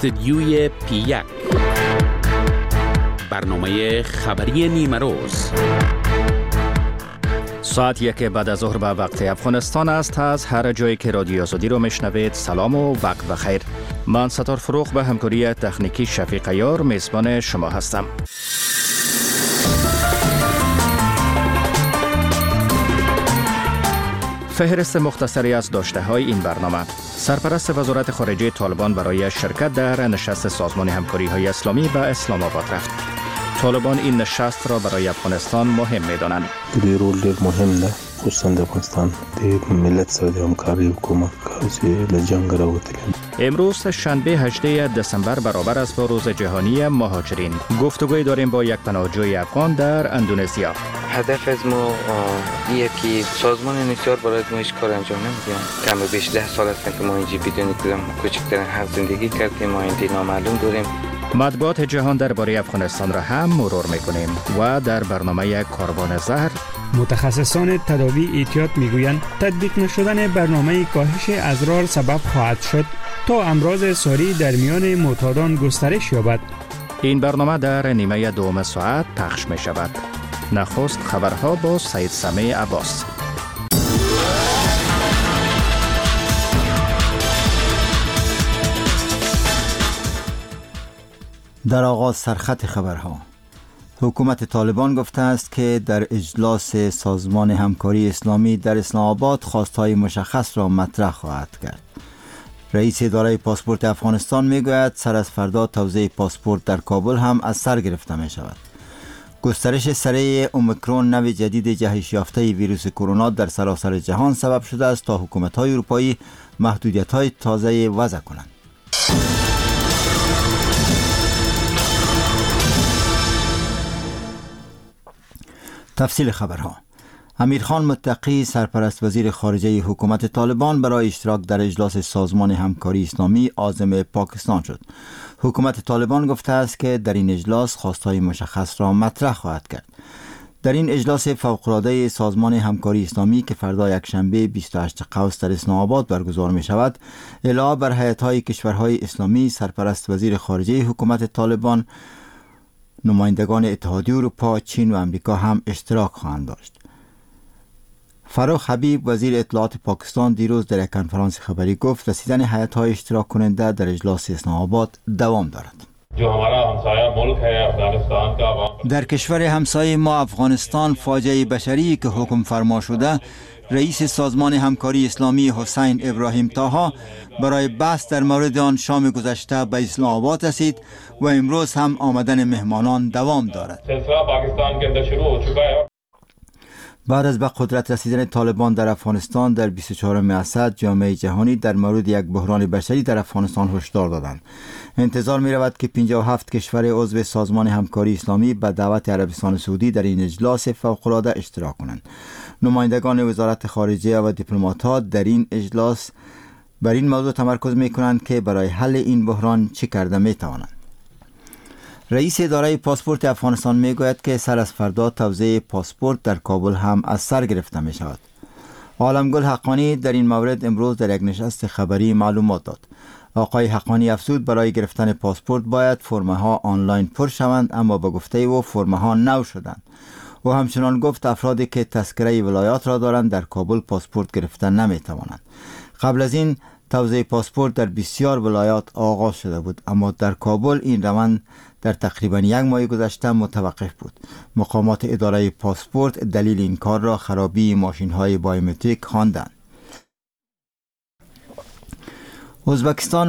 استدیوی پی1 برنامه خبری نیمه روز. ساعت 1 بعد از ظهر به وقت افغانستان است. از هر جایی که رادیو آزادی رو میشنوید سلام و وقت بخیر. من ستار فروغ به همکاری تکنیکی شفیق عیار میزبان شما هستم. فهرست مختصری از داشته‌های این برنامه. سرپرست وزارت خارجه طالبان برای شرکت در نشست سازمان همکاری‌های اسلامی به اسلام آباد رفت. طالبان این نشست را برای افغانستان مهم می‌دانند. دې رول ډېر مهم ده، خصوصا د افغانستان د ملت سره د همکارۍ حکومت چې له جنگ راوتلی. امروز شنبه 18 دسامبر برابر است با روز جهانی مهاجرین. گفتگوی داریم با یک پناهجوی افغان در اندونزیا. هدف از ما یکی سازمان نسیار برای ما هیچ کار انجام نمیدیم. کم و بیش 10 سال است که ما اینجا بدون کدام کوچکترین حق زندگی کردیم. ما اینجا نامعلوم داریم. مطبوعات جهان درباره افغانستان را هم مرور میکنیم و در برنامه کاروان زهر متخصصان تداوی احتیاط میگویند تطبیق نشدن برنامه کاهش اضرار سبب خواهد شد تا امراض ساری در میان معتادان گسترش یابد. این برنامه در نیمه دوم ساعت پخش می شود. نخست خبرها با سید سمیع عباس. در آغاز سرخط خبرها. حکومت طالبان گفته است که در اجلاس سازمان همکاری اسلامی در اسلام آباد خواستهای مشخص را مطرح خواهد کرد. رئیس اداره پاسپورت افغانستان میگوید سر از فردا توزیع پاسپورت در کابل هم از سر گرفته می شود. گسترش سریع اومیکرون نوع جدید جهش یافته ویروس کرونا در سراسر جهان سبب شده است تا حکومت‌های اروپایی محدودیت‌های تازه وضع کنند. تفصیل خبرها. امیرخان متقی سرپرست وزیر خارجه حکومت طالبان برای اشتراک در اجلاس سازمان همکاری اسلامی عازم پاکستان شد. حکومت طالبان گفته است که در این اجلاس خواستهای مشخص را مطرح خواهد کرد. در این اجلاس فوق‌العاده سازمان همکاری اسلامی که فردا یکشنبه 28 قوس در اسلام آباد برگزار می شود، علاوه بر هیئت‌های کشورهای اسلامی، سرپرست وزیر خارجه حکومت طالبان، نمایندگان اتحادیه اروپا، چین و امریکا هم اشتراک خواهند داشت. فروخ حبیب وزیر اطلاعات پاکستان دیروز در یک کنفرانس خبری گفت رسیدن هیئت‌های اشتراک کننده در اجلاس اسلام آباد دوام دارد. در کشور همسایه ما افغانستان فاجعه بشری که حکم فرما شده، رئیس سازمان همکاری اسلامی حسین ابراهیم طاها برای بحث در مورد آن شام گذشته به اسلام آباد رسید و امروز هم آمدن مهمانان دوام دارد. بعد از به قدرت رسیدن طالبان در افغانستان در 24 اسد، جامعه جهانی در مورد یک بحران بشری در افغانستان هشدار دادند. انتظار می رود که 57 کشور عضو سازمان همکاری اسلامی به دعوت عربستان سعودی در این اجلاس فوق‌العاده اشتراک کنند. نمایندگان وزارت خارجه و دیپلمات‌ها در این اجلاس بر این موضوع تمرکز می کنند که برای حل این بحران چه کرده می توانند. رئیس اداره پاسپورت افغانستان می گوید که سر از فردا توزیع پاسپورت در کابل هم از سر گرفته می شود. عالمگل حقانی در این مورد امروز در یک نشست خبری معلومات داد. آقای حقانی افزود برای گرفتن پاسپورت باید فرم‌ها آنلاین پر شوند، اما به گفته او فرم‌ها نو شدند. و همچنان گفت افرادی که تذکره ولایات را دارند در کابل پاسپورت گرفتن نمی توانند. قبل از این توزیع پاسپورت در بسیار ولایات آغاز شده بود، اما در کابل این روند در تقریبا یک ماه گذشته متوقف بود. مقامات اداره پاسپورت دلیل این کار را خرابی ماشین‌های بایومتریک خواندند. ازبکستان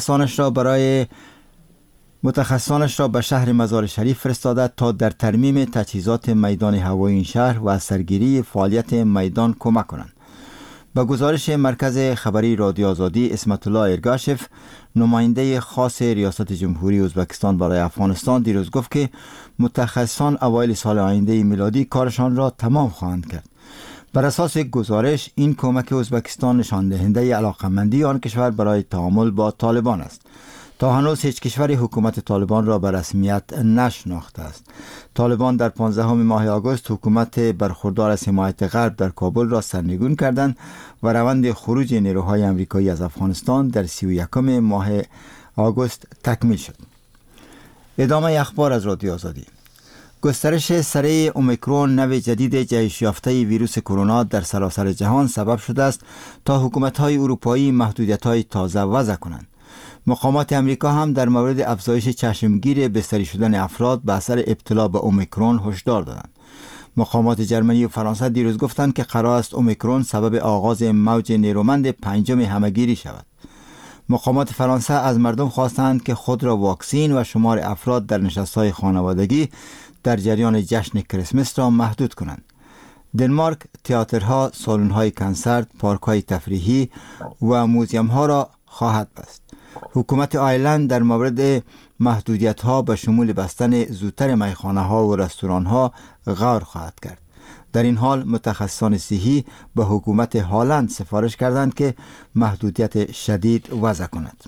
متخصصانش را به شهر مزار شریف فرستاده تا در ترمیم تجهیزات میدان هوایی این شهر و سرگیری فعالیت میدان کمک کنند. با گزارش مرکز خبری رادیو آزادی، اسمت الله ارگاشف، نماینده خاص ریاست جمهوری ازبکستان برای افغانستان، دیروز گفت که متخصصان اوایل سال آینده میلادی کارشان را تمام خواهند کرد. بر اساس گزارش این کمک ازبکستان نشان دهنده علاقمندی آن کشور برای تعامل با طالبان است. تا هنوز هیچ کشوری حکومت طالبان را به رسمیت نشناخته است. طالبان در 15 ماه آگوست حکومت برخوردار از حمایت غرب در کابل را سرنگون کردند و روند خروج نیروهای آمریکایی از افغانستان در 31 ماه آگوست تکمیل شد. ادامه اخبار از رادیو آزادی. گسترش سریع اومیکرون نوع جدید جهش یافته ویروس کرونا در سراسر جهان سبب شده است تا حکومت‌های اروپایی محدودیت‌های تازه وضع کنند. مقامات امریکا هم در مورد افزایش چشمگیر بستری شدن افراد به اثر ابتلا به اومیکرون هشدار دادند. مقامات جرمنی و فرانسه دیروز گفتند که قرار است اومیکرون سبب آغاز موج نیرومند پنجم همهگیری شود. مقامات فرانسه از مردم خواستند که خود را واکسین و شمار افراد در نشست‌های خانوادگی در جریان جشن کریسمس را محدود کنند. دنمارک تئاترها، سالن‌های کنسرت، پارک‌های تفریحی و موزیم‌ها را خواهد بست. حکومت آیرلند در مورد محدودیت‌ها به شمول بستن زودتر میخانه‌ها و رستوران‌ها غور خواهد کرد. در این حال متخصصان صحی به حکومت هالند سفارش کردند که محدودیت شدید وضع کند.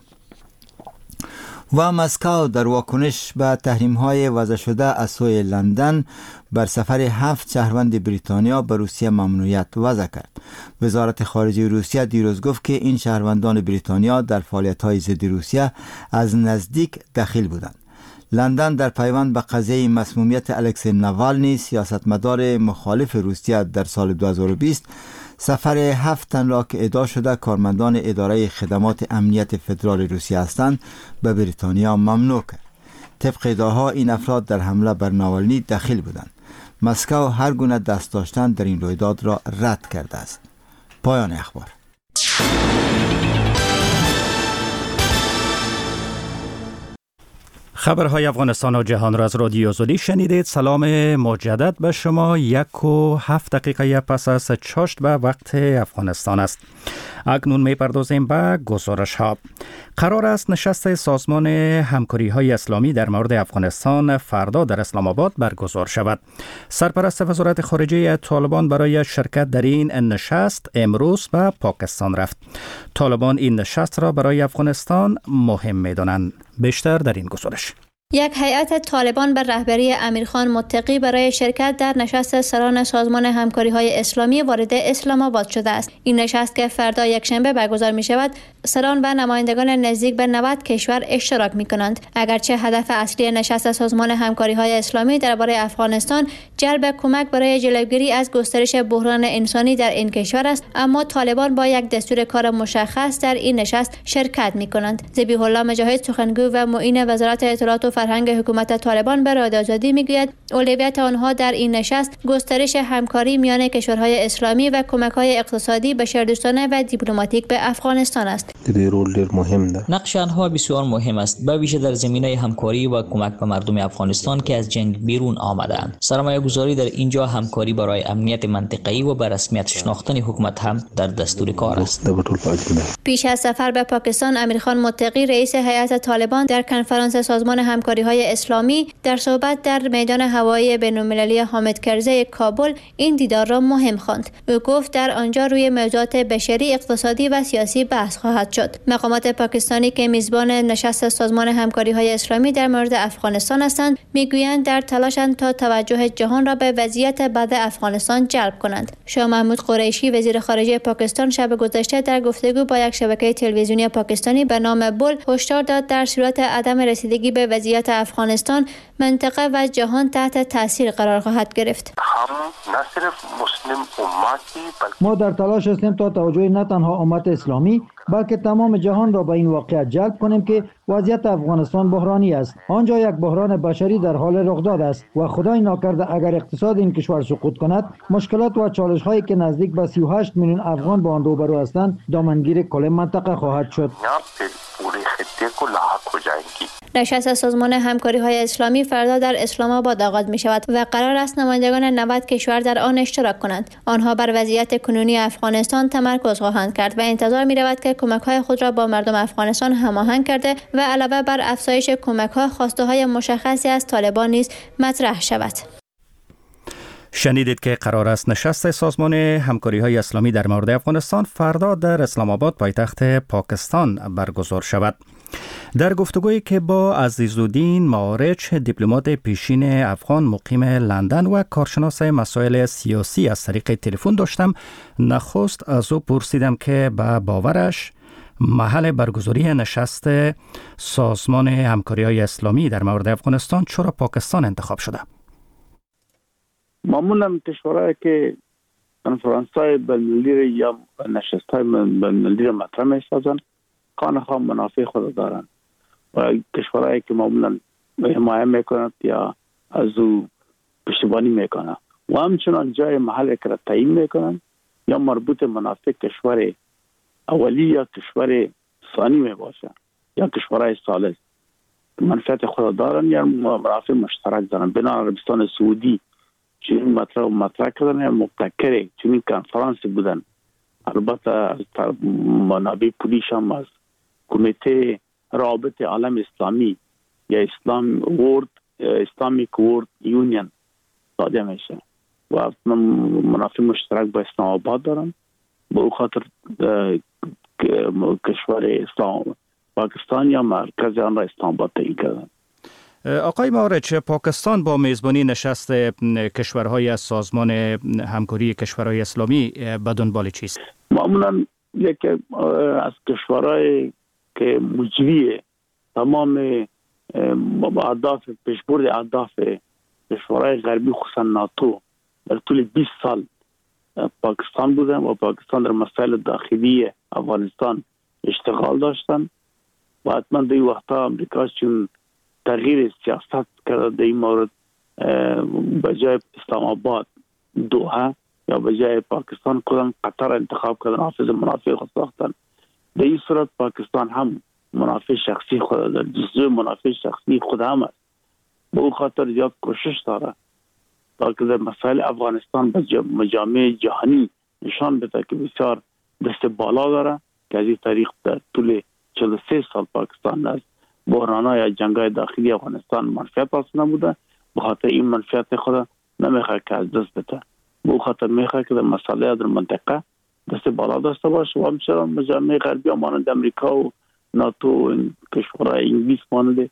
و مسکو در واکنش به تحریم‌های وضع شده از سوی لندن بر سفر 7 شهروند بریتانیا به روسیه ممنوعیت وضع کرد. وزارت خارجه روسیه دیروز گفت که این شهروندان بریتانیا در فعالیت‌های ضد روسیه از نزدیک دخیل بودند. لندن در پیوند به قضیه مسمومیت الکسی ناوالنی سیاستمدار مخالف روسیه در سال 2020 سفر 7 تن را که ادعا شده کارمندان اداره خدمات امنیت فدرال روسیه هستند به بریتانیا ممنوع کرد. طبق ادعاها این افراد در حمله بر ناوالنی دخیل بودند. مسکو هر گونه دست داشتن در این رویداد را رد کرده است. پایان اخبار. خبرهای افغانستان و جهان را از رادیو آزادی شنیدید. سلام مجدد به شما. 1:07 دقیقه پس از چاشت به وقت افغانستان است. اکنون می‌پردازیم به گزارش ها. قرار است نشست سازمان همکاری های اسلامی در مورد افغانستان فردا در اسلام آباد برگزار شود. سرپرست وزارت خارجه طالبان برای شرکت در این نشست امروز به پاکستان رفت. طالبان این نشست را برای افغانستان مهم می‌دانند. بیشتر در این گزارش. یک هیئت طالبان به رهبری امیرخان متقی برای شرکت در نشست سران سازمان همکاری‌های اسلامی وارد اسلام آباد شده است. این نشست که فردا یکشنبه برگزار می شود، سران و نمایندگان نزدیک به 90 کشور اشتراک می کنند. اگرچه هدف اصلی نشست سازمان همکاری‌های اسلامی درباره افغانستان جلب کمک برای جلوگیری از گسترش بحران انسانی در این کشور است، اما طالبان با یک دستور کار مشخص در این نشست شرکت می کنند. ذبیح الله مجاهد سخنگوی و معین وزارت اطلاعات و فرهنگ حکومت طالبان به رادیو آزادی میگوید اولویت آنها در این نشست گسترش همکاری میان کشورهای اسلامی و کمک‌های اقتصادی بشردوستانه و دیپلماتیک به افغانستان است. نقش آنها بسیار مهم است، به ویژه در زمینه همکاری و کمک به مردم افغانستان که از جنگ بیرون آمده‌اند. سرمایه‌گذاری در اینجا همکاری برای امنیت منطقه‌ای و به رسمیت شناختن حکومت هم در دستور کار است. پیش از سفر به پاکستان، امیرخان متقی رئیس هیئت طالبان در کنفرانس سازمان همکاری‌های اسلامی در صحبت در میدان هوایی بین‌المللی حامد کرزی کابل این دیدار را مهم خواند. او گفت در آنجا روی موضوعات بشری، اقتصادی و سیاسی بحث خواهد شد. مقامات پاکستانی که میزبان نشست سازمان همکاری‌های اسلامی در مورد افغانستان هستند، میگویند در تلاشند تا توجه جهان را به وضعیت بد افغانستان جلب کنند. شاه محمود قریشی وزیر خارجه پاکستان شب گذشته در گفتگو با یک شبکه تلویزیونی پاکستانی به نام بول هشدار داد در صورت عدم رسیدگی به وضعیت افغانستان منطقه و جهان تحت تاثیر قرار خواهد گرفت. ما در تلاش هستیم تا توجه نه تنها امت اسلامی بلکه تمام جهان را به این واقعیت جلب کنیم که وضعیت افغانستان بحرانی است. آنجا یک بحران بشری در حال رخ داده است و خدای ناکرده اگر اقتصاد این کشور سقوط کند، مشکلات و چالش هایی که نزدیک به 38 میلیون افغان با آن روبرو هستند دامنگیر کل منطقه خواهد شد. نشست سازمان همکاری‌های اسلامی فردا در اسلام آباد آغاز می شود و قرار است نمایندگان 90 کشور در آن اشتراک کنند. آنها بر وضعیت کنونی افغانستان تمرکز خواهند کرد و انتظار می رود که کمک‌های خود را با مردم افغانستان هماهنگ کرده و علاوه بر افزایش کمک‌ها خواسته‌های مشخصی از طالبان نیز مطرح شود. شنیدید که قرار است نشست سازمان همکاری‌های اسلامی در مورد افغانستان فردا در اسلام آباد پایتخت پاکستان برگزار شود. در گفتگویی که با عزیزالدین معارج دیپلمات پیشین افغان مقیم لندن و کارشناس مسائل سیاسی از طریق تلفن داشتم، نخست از او پرسیدم که به باورش محل برگزاری نشست سازمان همکاری‌های اسلامی در مورد افغانستان چرا پاکستان انتخاب شده؟ معمولا کشورهایی که کنفرانس‌های بین‌المللی یا نشست‌های بین‌المللی مطرح می‌سازند خانه‌ها منافع خود دارند و کشورهایی که معمولا حمایت میکنند یا از او پشتیبانی میکنند و همچنان جای محل که را تعیین میکنند یا مربوط منافع کشور اولی یا کشور ثانی میباشد یا کشورهای ثالث منفعت خود دارند یا منافع مشترک دارند. بنا عربستان سعودی چنین مطرح کردن یا مبتکر چنین کنفرانس بودن، البته از منابع پولیش هم از کمیته رابط عالم اسلامی یا اسلامیک ورد یونین داده میشه و منافع مشترک با اسلام آباد دارن. به او خاطر کشور اسلام پاکستان یا مرکز آن را اسلام آباد تعیین کردن. آقای مارچ، پاکستان با میزبانی نشست کشورهای از سازمان همکاری کشورهای اسلامی به دنبال چیست؟ معمولا یکی از کشورهای که مجری تمام اهداف پیشبرد اهداف کشورهای غربی خصوصا ناتو در طول 20 سال پاکستان بودن و پاکستان در مسائل داخلی افغانستان اشتغال داشتن و حتما در این وقتا امریکا چون تغییر سیاست کرده در این مورد بجای اسلام آباد دوحه یا بجای پاکستان کدام قطر انتخاب کردن، حافظ منافع خود ساختن. در این صورت پاکستان هم منافع شخصی خود داره، جزء منافع شخصی خود هم است. به او خاطر زیاد کوشش داره تا که در مسائل افغانستان به مجامع جهانی نشان بده که بسیار دست بالا داره که از این طریق در طول 43 سال پاکستان از بحران‌های یا جنگ‌های داخلی افغانستان منفعت حاصل نموده. به خاطر این منفعت خود نمیخواد که از دست بده. به او خاطر میخواد که در مسائل در منطقه دست بالا داشته باشه و همچنان مجامع غربی مانند امریکا و ناتو و کشورهای انگلیس مانند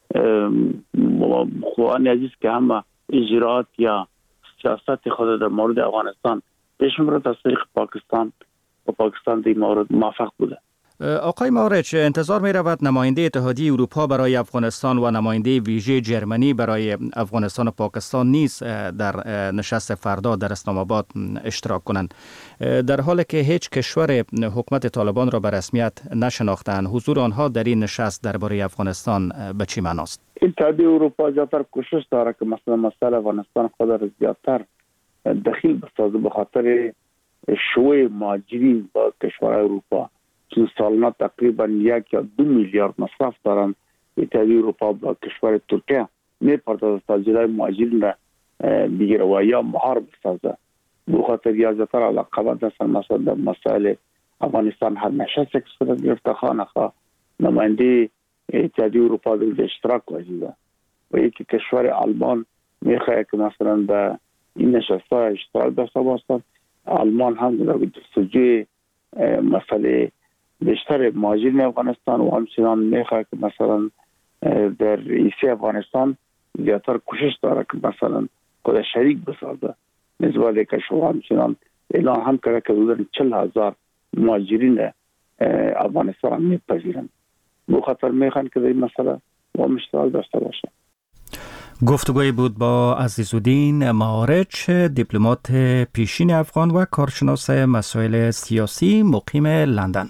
خوان عزیز که همه اجرات یا سیاست خود در مورد افغانستان پیش میبرد از طریق پاکستان و پاکستان در این مورد موفق بوده. آقای مارچ، انتظار می رود نماینده اتحادیه اروپا برای افغانستان و نماینده ویژه جرمنی برای افغانستان و پاکستان نیز در نشست فردا در اسلام آباد اشتراک کنند، در حالی که هیچ کشور حکومت طالبان را به رسمیت نشناختند. حضور آنها در این نشست درباره افغانستان به چی معناست؟ اتحادیه اروپا زیادتر کوشش داره که مثلا مسئله افغانستان خود را زیادتر دخیل بسازه به خاطر شوی مهاجرین با کشورهای اروپا. چون سالانه تقریبا 1 یا 2 میلیارد مصرف دارن. اتحادیه اروپا با کشور ترکیه میپردازه تا جلوی مهاجرین را بگیره و یا مهار بسازه. به خاطر یا زیادتر علاقمند هستن مثلا در مسائل افغانستان هر نشست که صورت گرفته خانه‌ها نماینده اتحادیه اروپا در اشتراک واجبه و یکی کشور آلمان میخواد که مثلا به این نشست‌ها اشتراک داشته باشد. آلمان هم در جستجوی مسئله بیشتر مهاجرین افغانستان و همچنان میخواد که مثلا در ایسی افغانستان زیادتر کوشش داره که مثلا خود شریک بسازه. نسبت که شما همچنان اعلان هم کرده که حدود 40,000 مهاجرین افغانستان میپذیرند. به خاطر میخوان که در این مسئله با اشتراک داشته باشه. گفتگوی بود با عزیزالدین مارچ، دیپلمات پیشین افغان و کارشناس مسائل سیاسی مقیم لندن.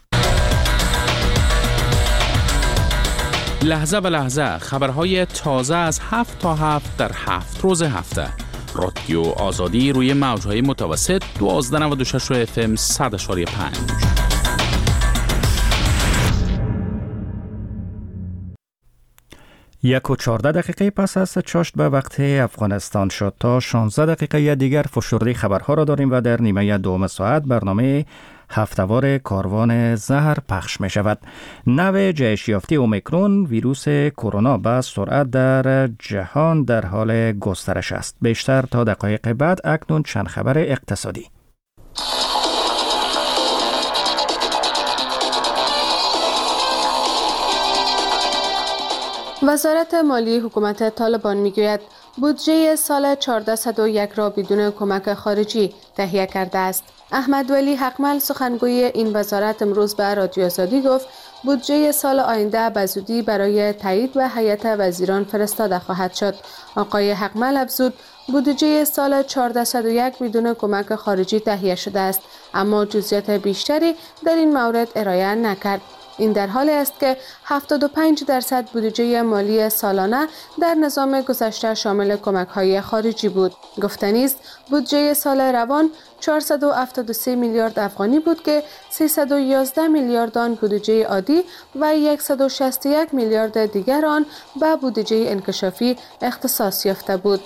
لحظه به لحظه خبرهای تازه از 7 تا 7 در 7 روز هفته. رادیو آزادی روی موجهای متوسط 1296 FM 100.5. 1:14 پس از چاشت به وقت افغانستان شد. تا 16 دقیقه دیگر فشرده خبرها را داریم و در نیمه دوم ساعت برنامه هفتهوار کاروان زهر پخش می شود. نوع جهش یافته اومیکرون ویروس کرونا به سرعت در جهان در حال گسترش است. بیشتر تا دقایق بعد. اکنون چند خبر اقتصادی. وزارت مالی حکومت طالبان میگوید بودجه سال 1401 را بدون کمک خارجی تهیه کرده است. احمد ولی حقمل سخنگوی این وزارت امروز به رادیو آزادی گفت بودجه سال آینده به زودی برای تایید و هیئت وزیران فرستاده خواهد شد. آقای حقمل افزود بودجه سال 1401 بدون کمک خارجی تهیه شده است، اما جزئیات بیشتری در این مورد ارائه نکرد. این در حالی است که 75% بودجه مالی سالانه در نظام گذشته شامل کمک‌های خارجی بود. گفتنی است بودجه سال روان 473 میلیارد افغانی بود که 311 میلیارد آن بودجه عادی و 161 میلیارد دیگر آن به بودجه انکشافی اختصاص یافته بود.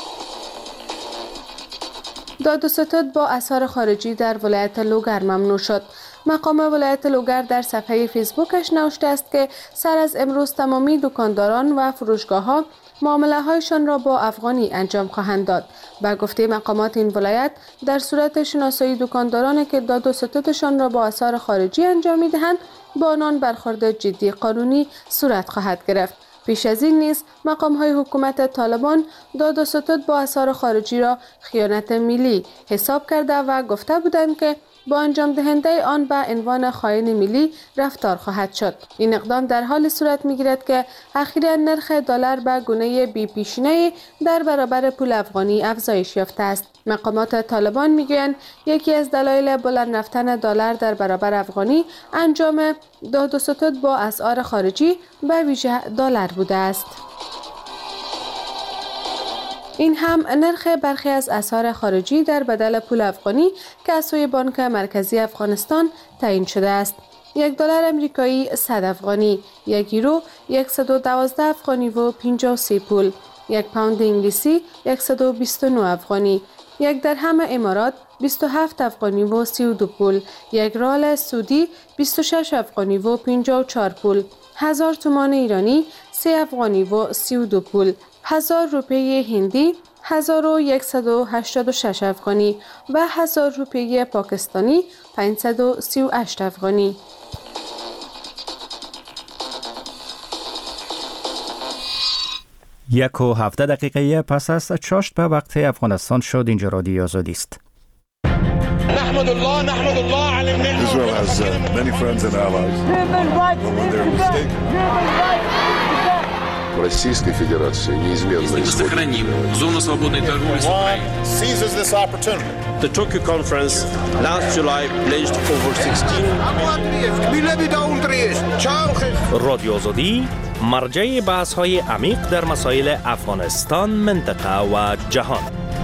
داد و ستد با اسعار خارجی در ولایت لوگر ممنوع شد. مقام ولایت لوگر در صفحه فیسبوکش نوشته است که سر از امروز تمامی دکانداران و فروشگاه‌ها معامله هایشان را با افغانی انجام خواهند داد. با گفته مقامات این ولایت در صورت شناسایی دکاندارانی که داد و ستدشان را با اسعار خارجی انجام می‌دهند با آنان برخورد جدی قانونی صورت خواهد گرفت. پیش از این نیز مقام‌های حکومت طالبان داد و ستد با اسعار خارجی را خیانت ملی حساب کرده و گفته بودند که با انجام دهنده آن به عنوان خائن ملی رفتار خواهد شد. این اقدام در حال صورت می‌گیرد که اخیراً نرخ دلار به گونه بی پیشینه در برابر پول افغانی افزایش یافته است. مقامات طالبان میگویند یکی از دلایل بلند رفتن دلار در برابر افغانی انجام داد و ستد با اسعار خارجی به ویژه دلار بوده است. این هم نرخ برخی از اسعار خارجی در بدل پول افغانی که از سوی بانک مرکزی افغانستان تعیین شده است. $1 امریکایی 100 افغانی، 1 یورو 112 افغانی و 53 پول، 1 پوند انگلیسی 129 افغانی، 1 درهم امارات 27 افغانی و 32 پول، 1 ریال سعودی 26 افغانی و 54 پول، 1000 تومان ایرانی 3 افغانی و 32 پول، 1000 روپیه هندی 1186 افغانی و 1000 روپیه پاکستانی 538 افغانی. یک و 17 دقیقه پس از چاشت به وقت افغانستان شد. اینجا رادیو آزادی است. نحمد الله على النعمة. Israel has many friends and allies. When they're mistaken. Российской Федерации неизменно сохраним зону свободной торговли с Украиной. Seizes this opportunity. The Tokyo conference last July pledged over 16. رادیو آزادی مرجع بحث‌های عمیق در مسائل افغانستان، منطقه و جهان.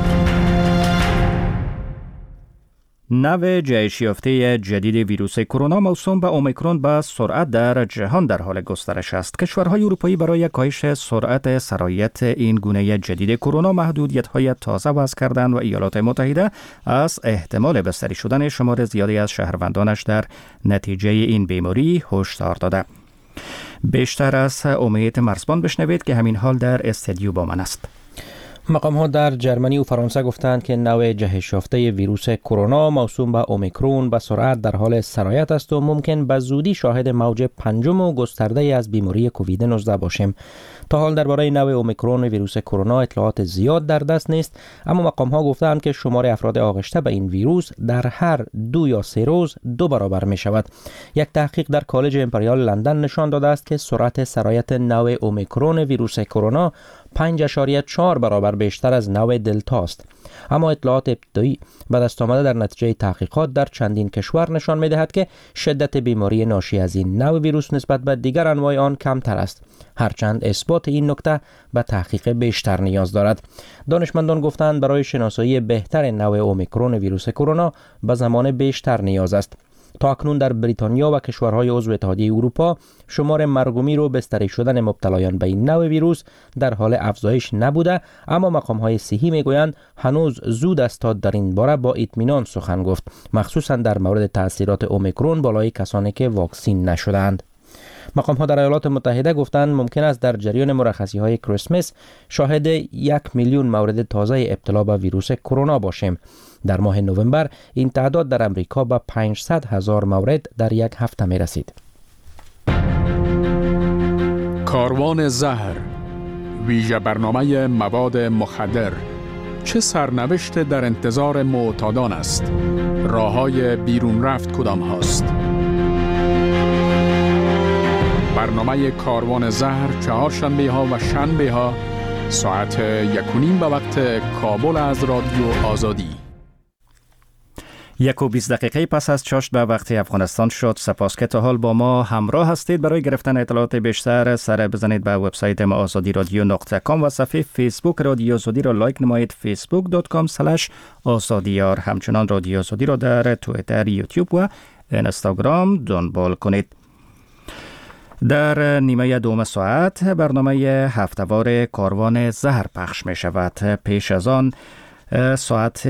نوع جهش یافته جدید ویروس کرونا موسوم به اومیکرون به سرعت در جهان در حال گسترش است. کشورهای اروپایی برای کاهش سرعت سرایت این گونه جدید کرونا محدودیت‌های تازه وضع کردند و ایالات متحده از احتمال بستری شدن شمار زیادی از شهروندانش در نتیجه این بیماری هشدار داده. بیشتر از امید مرزبان بشنوید که همین حال در استودیو با من است. مقام‌ها در جرمنی و فرانسه گفتند که نوع جهش یافته ویروس کرونا موسوم به اومیکرون به سرعت در حال سرایت است و ممکن به زودی شاهد موج پنجم و گسترده از بیماری کووید 19 باشیم. تا حال درباره نوع اومیکرون ویروس کرونا اطلاعات زیاد در دست نیست، اما مقام‌ها گفتند که شمار افراد آغشته به این ویروس در هر 2 یا 3 روز 2 برابر می شود. یک تحقیق در کالج امپریال لندن نشان داده است که سرعت سرایت نوع اومیکرون ویروس کرونا 5.4 برابر بیشتر از نوع دلتا است. اما اطلاعات ابتدایی به دست آمده در نتیجه تحقیقات در چندین کشور نشان می‌دهد که شدت بیماری ناشی از این نوع ویروس نسبت به دیگر انواع آن کمتر است، هرچند اثبات این نکته به تحقیق بیشتر نیاز دارد. دانشمندان گفتند برای شناسایی بهتر نوع اومیکرون ویروس کرونا به زمان بیشتر نیاز است. تا اکنون در بریتانیا و کشورهای عضو اتحادیه اروپا شمار مرگ و میر و بستری شدن مبتلایان به این نوع ویروس در حال افزایش نبوده، اما مقام‌های صحی میگویند هنوز زود است تا در این باره با اطمینان سخن گفت، مخصوصا در مورد تاثیرات اومیکرون بالای کسانی که واکسین نشدند. مقام‌ها در ایالات متحده گفتند ممکن است در جریان مرخصی‌های کریسمس شاهد 1 میلیون مورد تازه ابتلا به ویروس کرونا باشیم. در ماه نوامبر این تعداد در امریکا به 500,000 مورد در یک هفته می رسید. کاروان زهر، ویژه برنامه مواد مخدر، چه سرنوشت در انتظار معتادان است؟ راه‌های بیرون رفت کدام هاست؟ برنامه کاروان زهر چهارشنبه ها و شنبه ها ساعت 1:30 به وقت کابل از رادیو آزادی. 1:20 دقیقه پس از چاشت به وقت افغانستان شد. سپاس که تا حال با ما همراه هستید. برای گرفتن اطلاعات بیشتر سر بزنید به وبسایت ما azadi.radio.com و صفحه فیسبوک رادیو آزادی را لایک نمایید. facebook.com/azadiyar. همچنان رادیو آزادی را در توییتر، یوتیوب و اینستاگرام دنبال کنید. در نیمه دوم ساعت برنامه هفته‌وار کاروان زهر پخش می شود. پیش از آن ساعت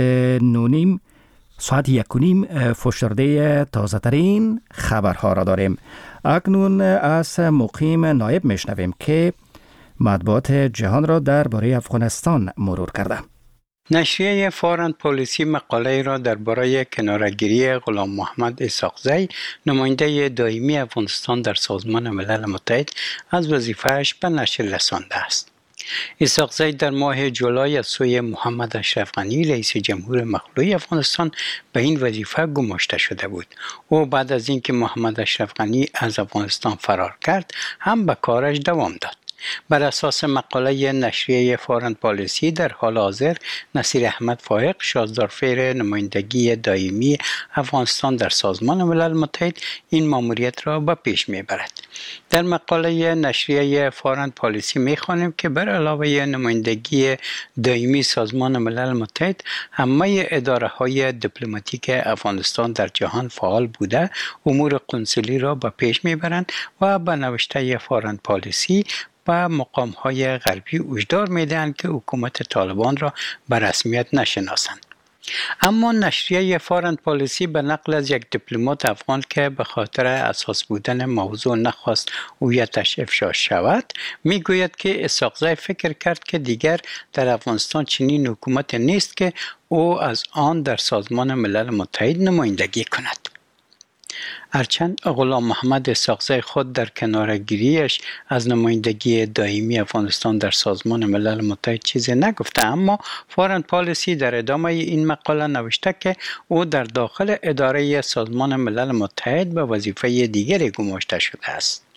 1:30 فشرده تازه ترین خبرها را داریم. اکنون از مقیم نایب می شنویم که مطبوعات جهان را درباره افغانستان مرور کرده. نشریه فارن پالیسی مقاله را درباره کناره‌گیری غلام محمد اسحاقزی نماینده دائمی افغانستان در سازمان ملل متحد از وظیفه‌اش به نشر رسانده است. اسحاقزی در ماه جولای از سوی محمد اشرف غنی رئیس جمهور مخلوع افغانستان به این وظیفه گماشته شده بود. او بعد از اینکه محمد اشرف غنی از افغانستان فرار کرد هم به کارش دوام داد. بر اساس مقاله نشریه فارن پالیسی در حال حاضر نصیر احمد فائق شازدارفیر نمایندگی دائمی افغانستان در سازمان ملل متحد این ماموریت را به پیش میبرد. در مقاله نشریه فارن پالیسی میخوانیم که بر علاوه نمایندگی دائمی سازمان ملل متحد همه اداره های دیپلماتیک افغانستان در جهان فعال بوده امور قنصلی را به پیش میبرند و به نوشته فارن پالیسی و مقام‌های غربی هشدار می‌دهند که حکومت طالبان را به رسمیت نشناسند. اما نشریه فارن پالیسی به نقل از یک دیپلمات افغان که به خاطر اساس بودن موضوع نخواست هویتش افشا شود میگوید که اسحاقزی فکر کرد که دیگر در افغانستان چنین حکومت نیست که او از آن در سازمان ملل متحد نمایندگی کند. هرچند غلام محمد اسحاقزی خود در کناره‌گیریش از نمایندگی دائمی افغانستان در سازمان ملل متحد چیزی نگفته، اما فارن پالیسی در ادامه این مقاله نوشته که او در داخل اداره سازمان ملل متحد به وظیفه دیگری گماشته شده است.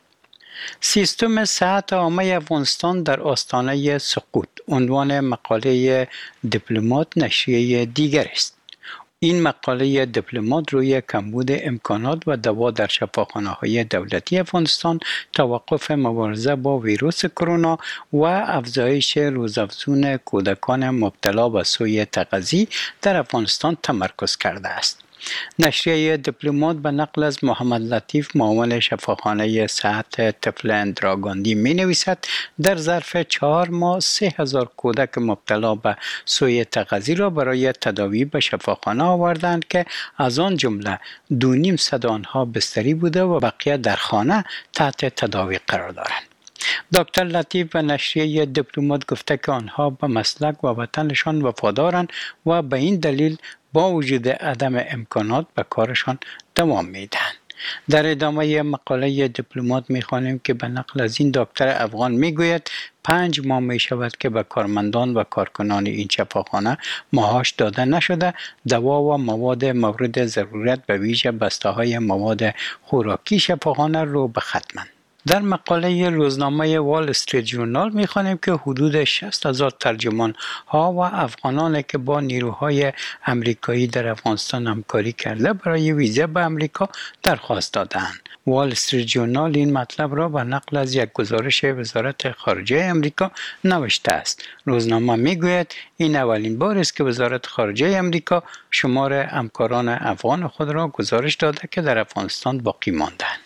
سیستم صحت عامه افغانستان در آستانه سقوط عنوان مقاله دیپلمات نشریه دیگر است. این مقاله دیپلمات روی کمبود امکانات و دوا در شفاخانه‌های دولتی افغانستان، توقف مبارزه با ویروس کرونا و افزایش روزافزون کودکان مبتلا به سوی تغذیه در افغانستان تمرکز کرده است. نشریه دیپلمات به نقل از محمد لطیف معاون شفاخانه صحت طفل اندراگاندی می نویسد در ظرف 4 ماه 3000 کودک مبتلا به سوی تغذیه را برای تداوی به شفاخانه آوردند که از آن جمله 2.5 آنها بستری بوده و بقیه در خانه تحت تداوی قرار دارند. دکتر لطیف و نشریه دیپلمات گفته که آنها به مسلک و وطنشان وفادارند و به این دلیل با وجود عدم امکانات به کارشان دوام میدهند. در ادامه مقاله دیپلمات میخوانیم که به نقل از این دکتر افغان میگوید 5 ماه می شود که به کارمندان و کارکنان این شفاخانه معاش داده نشده، دوا و مواد مورد ضرورت به ویژه بسته های مواد خوراکی شفاخانه رو به ختمند. در مقاله روزنامه وال استریت ژورنال می‌خوانیم که حدود 60,000 ترجمان ها و افغانانی که با نیروهای امریکایی در افغانستان همکاری کرده برای ویزا به امریکا درخواست دادند. وال استریت ژورنال این مطلب را به نقل از یک گزارش وزارت خارجه امریکا نوشته است. روزنامه میگوید این اولین بار است که وزارت خارجه امریکا شمار همکاران افغان خود را گزارش داده که در افغانستان باقی ماندند.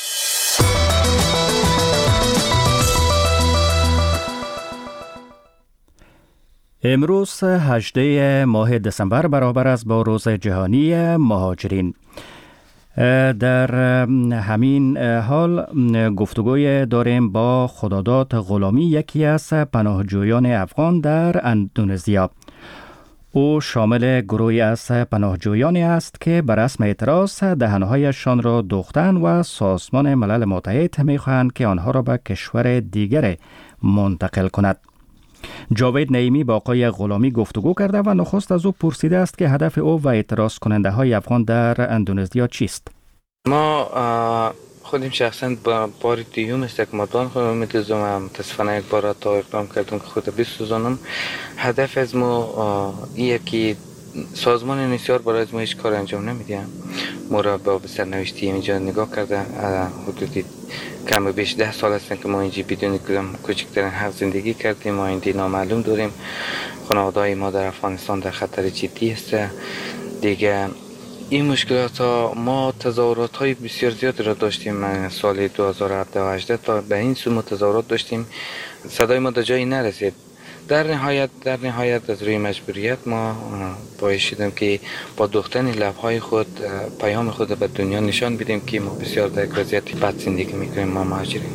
امروز 18 ماه دسامبر برابر است با روز جهانی مهاجرین. در همین حال گفتگوی داریم با خداداد غلامی، یکی از پناهجویان افغان در اندونزیا. او شامل گروهی از پناهجویانی است که بر رسم اعتراض دهنهایشان را دوختند و سازمان ملل متحد می‌خواهند که آنها را به کشور دیگر منتقل کند. جاوید نعیمی با آقای غلامی گفتگو کرده و نخست از او پرسیده است که هدف او و اعتراض کننده های افغان در اندونزیا چیست؟ ما خودم شخصا با بار دیوم استکماتان خودم میتوزم متاسفانه یک بار تا اقدام کردم که خود بسوزانم. هدف از ما یکی سازمان نسیار برای از ما هیچ کار انجام نمیدیم. ما را با سرنوشتی اینجا نگاه کرده حدودی کم و بیش 10 سال هستن که ما اینجا بدون کدام کوچکترین حق زندگی کردیم. ما اینجا نامعلوم داریم. خانواده‌های ما در افغانستان در خطر جدی است. دیگه این مشکلات ها ما تظاهرات های بسیار زیاد را داشتیم. سال 2017 و 18 تا به این سو تظاهرات داشتیم. صدای ما در جایی نرسید. در نهایت از روی مجبوریت ما باعث شدیم که با دوختن لبهای خود پیام خود به دنیا نشان بدیم که ما بسیار در یک وضعیت بد زندگی میکنیم. ما مهاجرین.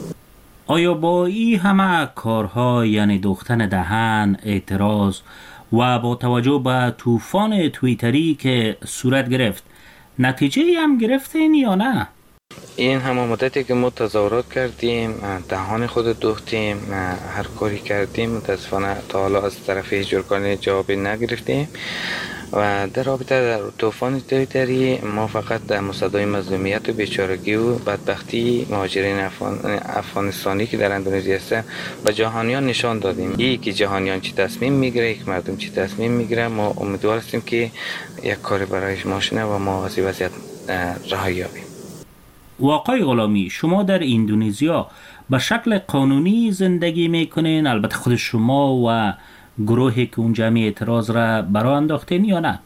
آیا با این همه کارها، یعنی دوختن دهن، اعتراض و با توجه به طوفان توییتری که صورت گرفت، نتیجه هم گرفتین یا نه؟ این همه مدتی که ما تظاهرات کردیم، دهان خود دوختیم، هر کاری کردیم، متاسفانه تا حالا از طرف هیچ ارگانی جوابی نگرفتیم و در رابطه در طوفان توییتری ما فقط در مصدای مظلومیت و بیچارگی و بدبختی مهاجرین افغانستانی که در اندونزی هستند به جهانیان نشان دادیم. یکی جهانیان چی تصمیم میگیره، یک مردم چی تصمیم میگیره. ما امیدوار هستیم که یک کاری برایش ماشینه و ما از این وضعیت رهایی یابیم. آقای غلامی، شما در اندونزیا به شکل قانونی زندگی میکنین؟ البته خود شما و گروهی که اونجا اعتراض را برای انداختین یا نه؟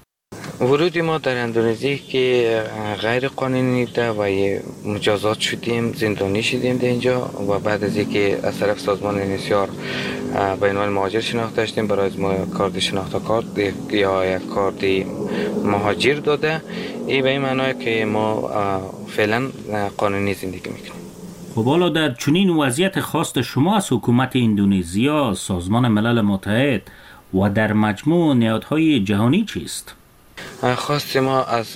ورودی ما در اندونزی که غیر قانونی ده و مجازات شدیم، زندانی شدیم در اینجا و بعد از اینکه از طرف سازمان نسیار به عنوان مهاجر شناخته شدیم، برای ما کارت شناخته کارت یا یک کارت مهاجر داده. این به این معنی که ما فعلا قانونی زندگی میکنیم. خب حالا در چنین وضعیت خواست شما از حکومت اندونزیا، سازمان ملل متحد و در مجموع نهادهای جهانی چیست؟ خواست ما از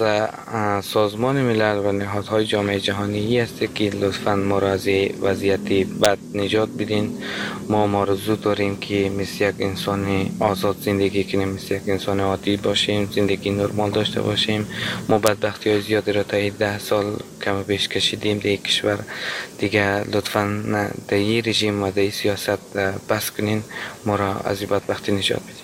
سازمان ملل و نهادهای جامعه جهانی است که لطفاً ما را از وضعیت بد نجات بدین. ما آرزو داریم که مثل یک انسان آزاد زندگی کنیم، مثل یک انسان عادی باشیم، زندگی نرمال داشته باشیم. ما بدبختی های زیادی را تا 10 سال کم و بیش کشیدیم در کشور. دیگه لطفاً در این رژیم و در این سیاست بس کنین، ما را از این بدبختی نجات بدین.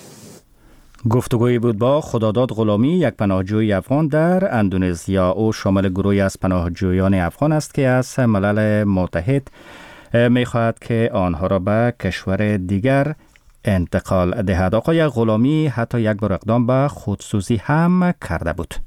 گفتگویی بود با خداداد غلامی، یک پناهجوی افغان در اندونزیا. او شامل گروهی از پناهجویان افغان است که از ملل متحد می‌خواهد که آنها را به کشور دیگر انتقال دهد. آقای غلامی حتی یک بار اقدام به خودسوزی هم کرده بود.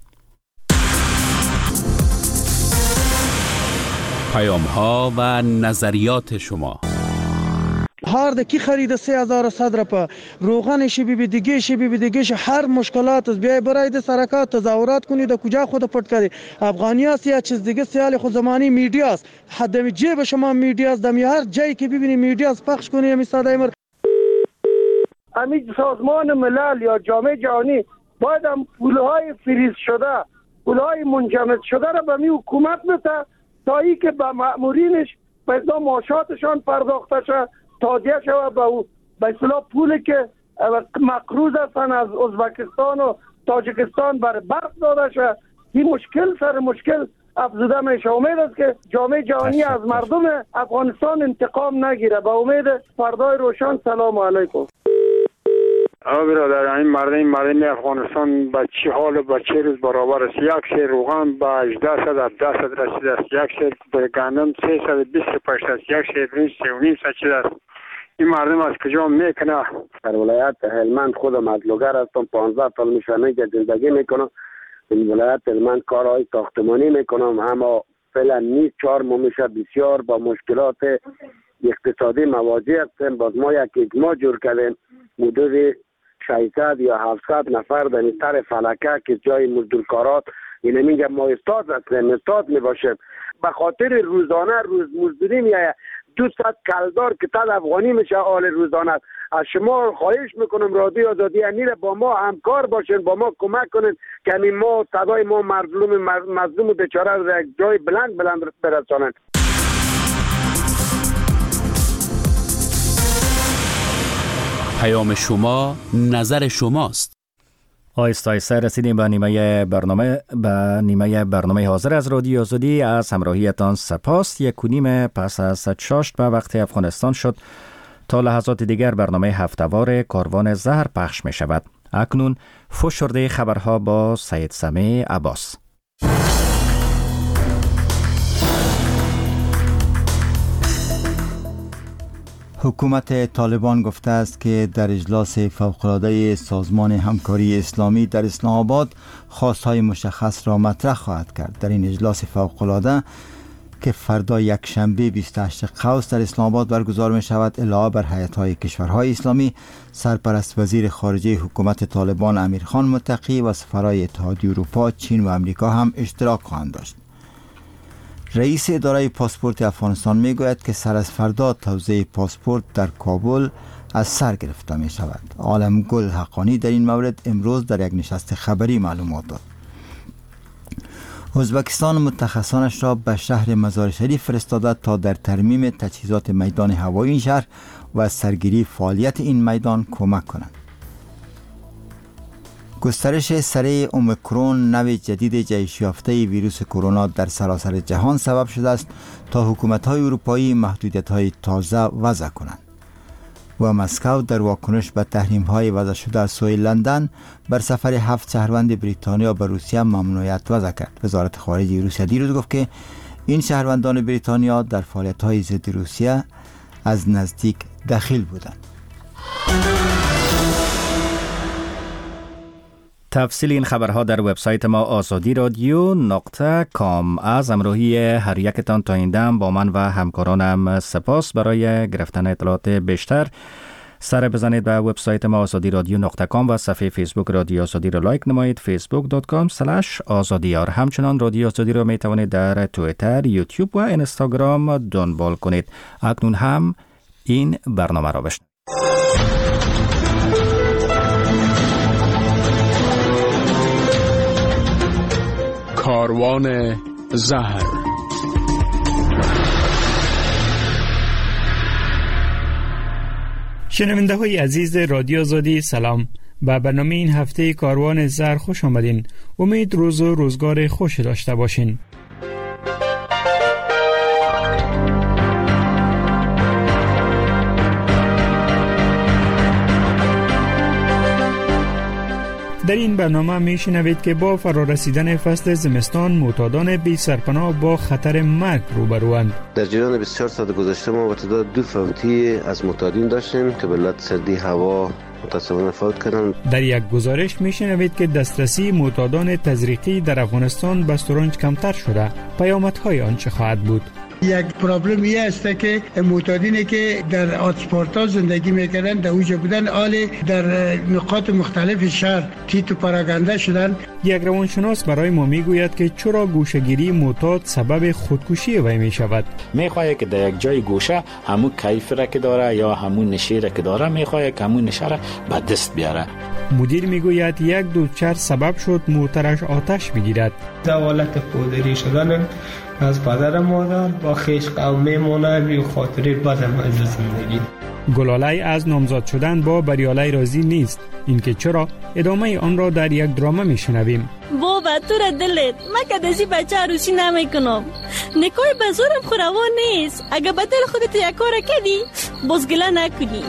پیام‌ها و نظریات شما. هر کی خرید 3100 رپا روغن شبیه دیگه هر مشکلات از بیای برای ده سرکات تظاهرات کنید کجا خود پټ کړي. افغانی است یا چیز دیگه سیال خود زمانی میډیا است. حد جیب شما میډیا است، دم هر جایی که ببینی میډیا است پخش کنی. می صدای مر سازمان ملل یا جامعه جهانی باید هم پولهای فریز شده، پولهای منجمد شده را به می حکومت بده تا ای که به مأمورینش به ازا معاشاتشان پرداخته شد، تادیه شود به اصطلاح پولی که مقروض هستن از ازبکستان و تاجیکستان بر برق داده شد. این مشکل سر مشکل افزوده میشه. امید است که جامعه جهانی از مردم افغانستان انتقام نگیره. به امید فردای روشن. سلام علیکم. برادر، این مردم افغانستان به چه حال و به چه روز برابر است؟ یک سیر روغن به 1800 رسیده است، یک سیر گندم 325 است، یک سیر برنج 3.5 است. این مردم از کجا میکنه؟ در ولایت هلمند خودم از لوگر هستم، 15 سال میشه که زندگی میکنم. این ولایت هلمند کارهای ساختمانی میکنم، اما فعلا نیست. 4 ماه میشه بسیار با مشکلات اقتصادی مواجه هستیم. باز ما یک اجماع جور کردیم حدود 600 یا 700 نفر در سر فلکه که جای مزدورکارات، یعنی میگم ما استاد میباشیم به خاطر روزانه روز مزدوری میایه 200 کلدار که تد افغانی میشه حال روزانه. از شما خواهش میکنم رادیو آزادی امیر با ما همکار باشین، با ما کمک کنین که ما صدای ما مظلوم و بیچاره رو جای بلند برسانن. پیام شما نظر شماست. آیسته آیسته رسیدیم به نیمه برنامه حاضر از رادیو آزادی. از همراهیتان سپاس. 1:30 پس از 6 به وقت افغانستان شد. تا لحظات دیگر برنامه هفته‌وار کاروان زهر پخش می شود. اکنون فشرده خبرها با سید سمیع عباس. حکومت طالبان گفته است که در اجلاس فوق‌العاده سازمان همکاری اسلامی در اسلام آباد خواستهای مشخص را مطرح خواهد کرد. در این اجلاس فوق‌العاده که فردا یکشنبه 28 قوس در اسلام آباد برگزار می شود، علاوه بر هیئت‌های کشورهای اسلامی، سرپرست وزیر خارجه حکومت طالبان امیرخان متقی و سفرای اتحادیه اروپا، چین و امریکا هم اشتراک خواهند داشت. رئیس اداره پاسپورت افغانستان می گوید که سر از فردا توزیع پاسپورت در کابل از سر گرفته می شود. عالمگل حقانی در این مورد امروز در یک نشست خبری معلومات داد. ازبکستان متخصصانش را به شهر مزار شریف فرستاده تا در ترمیم تجهیزات میدان هوایی این شهر و سرگیری فعالیت این میدان کمک کنند. گسترش سریع اومیکرون نوع جدید جهش یافته ویروس کرونا در سراسر جهان سبب شده است تا حکومت‌های اروپایی محدودیت‌های تازه وضع کنند. و مسکو در واکنش به تحریم‌های وضع شده از سوی لندن بر سفر 7 شهروند بریتانیا به روسیه ممنوعیت وضع کرد. وزارت خارجه روسیه دیروز گفت که این شهروندان بریتانیا در فعالیت‌های ضد روسیه از نزدیک دخیل بودند. تفصیل این خبرها در وبسایت ما azadi.radio.com. از همراهی هر یکتان تا این دم با من و همکارانم سپاس. برای گرفتن اطلاعات بیشتر سر بزنید به وبسایت ما azadi.radio.com و صفحه فیسبوک رادیو آزادی را لایک نمایید. facebook.com/azadiyar. همچنان رادیو آزادی را می توانید در توییتر، یوتیوب و اینستاگرام دنبال کنید. اکنون هم این برنامه را بشنوید. کاروان زهر. شنونده های عزیز رادیو آزادی سلام. به برنامه این هفته کاروان زهر خوش آمدین. امید روز و روزگار خوش داشته باشین. در این برنامه می شنوید که با فرارسیدن فصل زمستان معتادان بی سرپناه با خطر مرگ روبروند. در جریان 24 ساعت گذشته ما تعداد 2 فوتی از معتادین داشتیم که به علت سردی هوا متاسفانه فوت کردند. در یک گزارش می شنوید که دسترسی معتادان تزریقی در افغانستان به سرنج کمتر شده. پیامدهای آن چه خواهد بود؟ یک پرابلمی است که معتادینی که در هاتسپات‌ها زندگی می‌کردن در اوج بودن حال در نقاط مختلف شهر تیتو پراگنده شدن. یک روانشناس برای ما میگوید که چرا گوشه‌گیری معتاد سبب خودکشی وی می‌شود. می‌خواهد که در یک جای گوشه همون کیف را که داره یا همون نشه را که داره می‌خواهد که همون نشه را به دست بیاره. مدیر میگوید یک دوچر سبب شد موترش آتش بگیرد. حالت پودری شدن از پدر مادر با خیش قوم میمونه بی خاطر بدم از زندگی. گلالی از نامزد شدن با بریالی راضی نیست. اینکه چرا ادامه آن را در یک درامه میشنویم. بابا تو را دلت من که دزی بچه عروسی نمیکنم. نکای بزرم خوروا نیست. اگه به دل خودت یک کار کردی بزگله نکنی.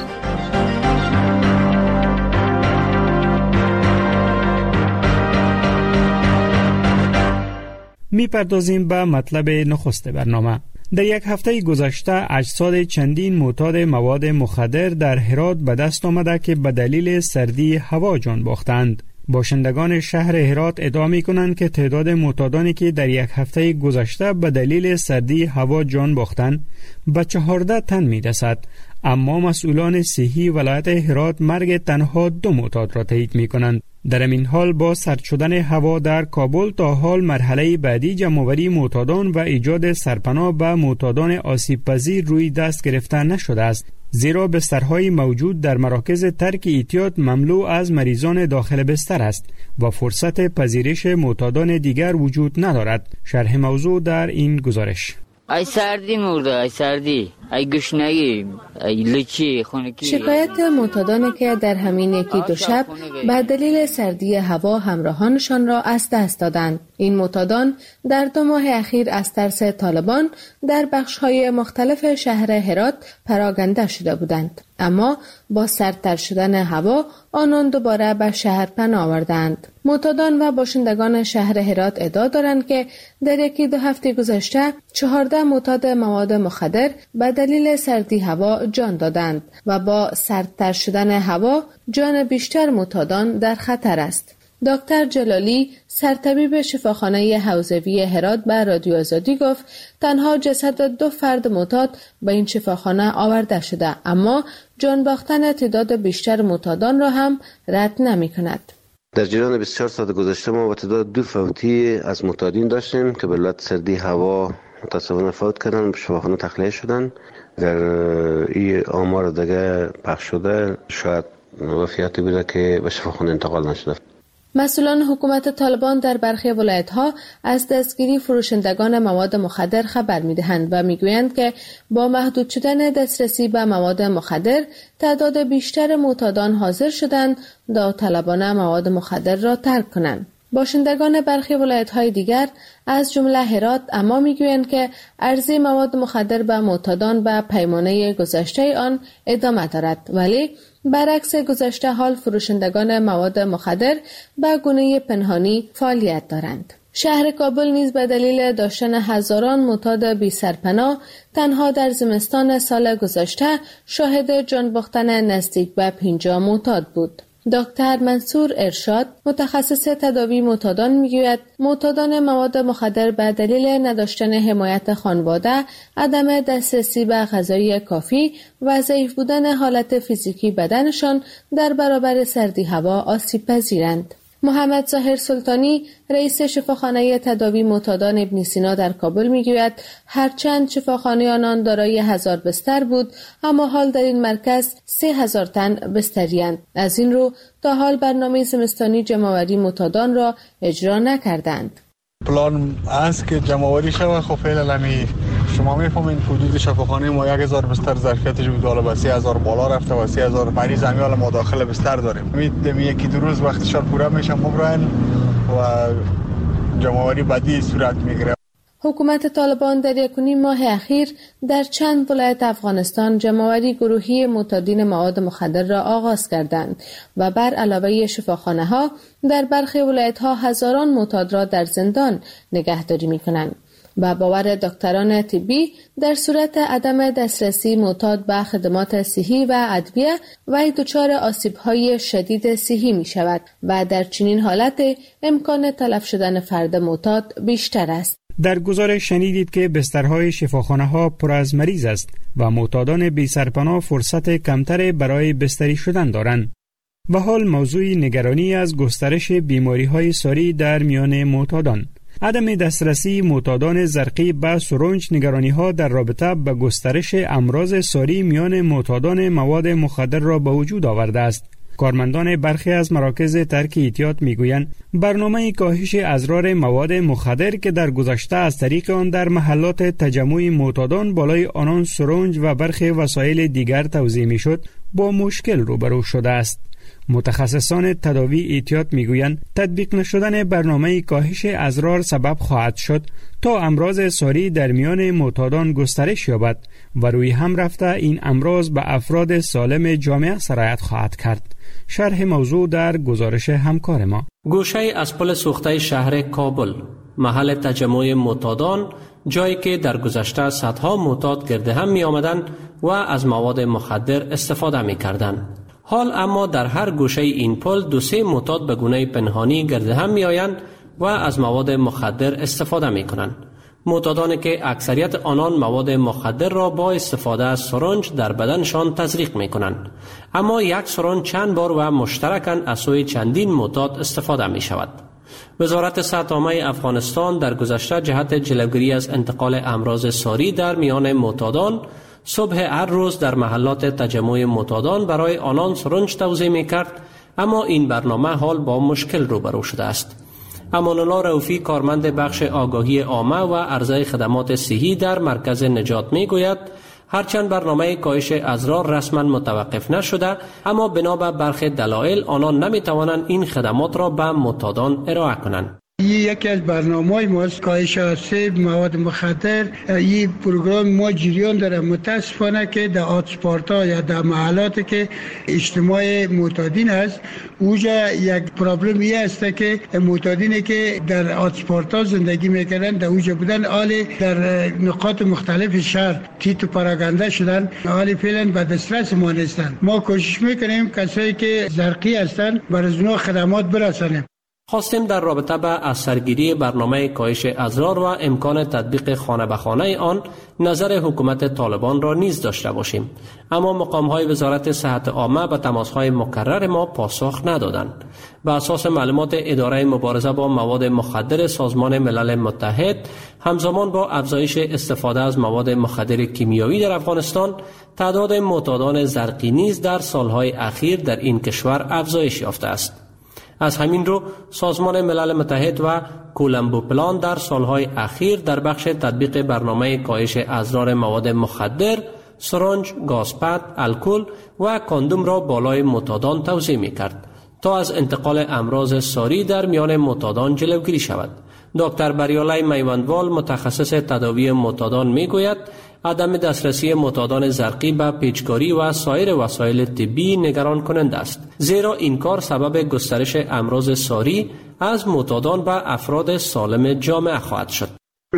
میپردازیم به مطلب نخست برنامه. در یک هفته گذشته اجساد چندین معتاد مواد مخدر در هرات به دست آمده که به دلیل سردی هوا جان باختند. باشندگان شهر هرات ادعا می‌کنند که تعداد معتادانی که در یک هفته گذشته به دلیل سردی هوا جان باختند به 14 تن می‌رسد. اما مسئولان صحی ولایت هرات مرگ تنها 2 معتاد را تایید می‌کنند. در این حال با سرد شدن هوا در کابل تا حال مرحله بعدی جمع‌آوری معتادان و ایجاد سرپناه به معتادان آسیب پذیر روی دست گرفته نشده است، زیرا بسترهای موجود در مراکز ترک احتیاط مملو از مریضان داخل بستر است و فرصت پذیرش معتادان دیگر وجود ندارد. شرح موضوع در این گزارش. ای سردی مرده، ای سردی، ای گشنگی، ای لچی خونکی. شکایت معتادانی که در همین یکی دو شب به دلیل سردی هوا همراهانشان را از دست دادند. این معتادان در 2 ماه اخیر از ترس طالبان در بخش‌های مختلف شهر هرات پراکنده شده بودند، اما با سردتر شدن هوا آنان دوباره به شهر پناه آوردند. معتادان و باشندگان شهر هرات ادعا دارند که در 1-2 هفته گذشته 14 معتاد مواد مخدر به دلیل سردی هوا جان دادند و با سردتر شدن هوا جان بیشتر معتادان در خطر است. دکتر جلالی سرطبیب شفاخانه حوزوی هرات به رادیو آزادی گفت تنها جسد 2 فرد معتاد به این شفاخانه آورده شده، اما جان باختن تعداد بیشتر معتادان را هم رد نمی کند. در جریان 24 ساعت گذشته ما تعداد 2 فوتی از معتادین داشتیم که به علت سردی هوا متاسفانه فوت کردن، به شفاخانه تخلیه شدن. در این آمار دیگه پخش شده شاید وفیاتی بوده که به شفاخانه انتقال نشده. مسئولان حکومت طالبان در برخی ولایت‌ها از دستگیری فروشندگان مواد مخدر خبر می‌دهند و می‌گویند که با محدود شدن دسترسی به مواد مخدر تعداد بیشتر معتادان حاضر شدند داوطلبانه مواد مخدر را ترک کنند. باشندگان برخی ولایت‌های دیگر از جمله هرات اما می‌گویند که عرضه مواد مخدر به معتادان به پیمانه گذشته آن ادامه دارد، ولی برعکس گذشته حال فروشندگان مواد مخدر به گونه پنهانی فعالیت دارند. شهر کابل نیز به دلیل داشتن هزاران معتاد بی سرپناه تنها در زمستان سال گذشته شاهد جان باختن نزدیک به 50 معتاد بود. دکتر منصور ارشاد متخصص تداوی معتادان میگوید معتادان مواد مخدر به دلیل نداشتن حمایت خانواده، عدم دسترسی به غذای کافی و ضعیف بودن حالت فیزیکی بدنشان در برابر سردی هوا آسیب پذیرند. محمد ظاهر سلطانی رئیس شفاخانه تداوی معتادان ابن سینا در کابل میگوید هرچند شفاخانه آنان دارای 1000 بستر بود، اما حال در این مرکز 3000 تن بستری‌اند. از این رو تا حال برنامه زمستانی جمع‌آوری معتادان را اجرا نکردند. پلان است که جمع‌آوری شود. خب فعلا شما میفهمین حدود شفاخانه ما 1000 بستر ظرفیتش بود، حالا به 3000 بالا رفته و 3000 مریض هم حالا ما داخل بستر داریم. امید یکی دو روز وقتشان پوره میشه مبرن و جمع‌آوری بعدی صورت میگیره. حکومت طالبان در 1.5 ماه اخیر در چند ولایت افغانستان جمع‌آوری گروهی معتادین مواد مخدر را آغاز کردند و بر علاوه شفاخانه‌ها در برخی ولایت‌ها هزاران معتاد را در زندان نگهداری می‌کنند. با باور دکتران طبی در صورت عدم دسترسی معتاد به خدمات صحی و ادویه وی دچار آسیب‌های شدید صحی می‌شود و در چنین حالت امکان تلف شدن فرد معتاد بیشتر است. در گزارش شنیدید که بسترهای شفاخانه‌ها پر از مریض است و معتادان بی سرپناه فرصت کمتر برای بستری شدن دارند. و حال موضوع نگرانی از گسترش بیماری‌های ساری در میان معتادان. عدم دسترسی معتادان زرقی به سرنج نگرانی‌ها در رابطه با گسترش امراض ساری میان معتادان مواد مخدر را به وجود آورده است. کارمندان برخی از مراکز ترک احتیاط میگویند برنامه کاهش اضرار مواد مخدر که در گذشته از طریق آن در محلات تجمع معتادان بالای آنان سرنج و برخی وسایل دیگر توزیع میشد با مشکل روبرو شده است. متخصصان تداوی احتیاط میگویند تطبیق نشدن برنامه کاهش اضرار سبب خواهد شد تا امراض ساری در میان معتادان گسترش یابد و روی هم رفته این امراض به افراد سالم جامعه سرایت خواهد کرد. شرح موضوع در گزارش همکار ما. گوشه از پل سوخته شهر کابل، محل تجمع معتادان، جایی که در گذشته صدها معتاد گرد هم می آمدند و از مواد مخدر استفاده می کردند. حال اما در هر گوشه این پل 2-3 معتاد به گونه پنهانی گرد هم می آیند و از مواد مخدر استفاده می کنند. معتادانی که اکثریت آنان مواد مخدر را با استفاده از سرنج در بدنشان تزریق می کنند. اما یک سرنج چند بار و مشترکاً از سوی چندین معتاد استفاده می شود. وزارت صحت عامه افغانستان در گذشته جهت جلوگیری از انتقال امراض ساری در میان معتادان صبح هر روز در محلات تجمع معتادان برای آنان سرنج توزیع می کرد، اما این برنامه حال با مشکل روبرو شده است. امان‌الله رؤوفی کارمند بخش آگاهی عامه و عرضه خدمات صحی در مرکز نجات میگوید هرچند برنامه کاهش اضرار رسما متوقف نشده، اما بنا به برخی دلایل آنان نمیتوانند این خدمات را به معتادان ارائه کنند. یکی از برنامه‌های ماست کاهش آسیب مواد مخدر. این پروگرام ما جریان داره. متاسفانه که در هاتسپات‌ها یا در محلات که اجتماع معتادین است، اوجا یک پرابلمی است که معتادینی که در هاتسپات‌ها زندگی میکنن در اوجا بودن، حالی در نقاط مختلف شهر تیتو پراگنده شدن، حالی فعلا به دسترس ما نیستن. ما کوشش میکنیم کسایی که زرقی هستن برای اونها خدمات برسانیم. خواستیم در رابطه با از سرگیری برنامه کاهش اضرار و امکان تطبیق خانه به خانه آن نظر حکومت طالبان را نیز داشته باشیم، اما مقام‌های وزارت صحت عامه به تماس‌های مکرر ما پاسخ ندادند. بر اساس معلومات اداره مبارزه با مواد مخدر سازمان ملل متحد، همزمان با افزایش استفاده از مواد مخدر کیمیایی در افغانستان، تعداد معتادان زرقی نیز در سالهای اخیر در این کشور افزایش یافته است. از همین رو سازمان ملل متحد و کولمبو پلان در سالهای اخیر در بخش تطبیق برنامه کاهش اضرار مواد مخدر، سرنج، گازپد، الکل و کاندوم را بالای معتادان توزیع می کرد تا از انتقال امراض ساری در میان معتادان جلوگیری شود. دکتر بریالای میوندوال متخصص تداوی معتادان می گوید عدم دسترسی معتادان زرقی به پیچکاری و سایر وسایل طبی نگران کننده است، زیرا این کار سبب گسترش امراض ساری از معتادان به افراد سالم جامعه خواهد شد.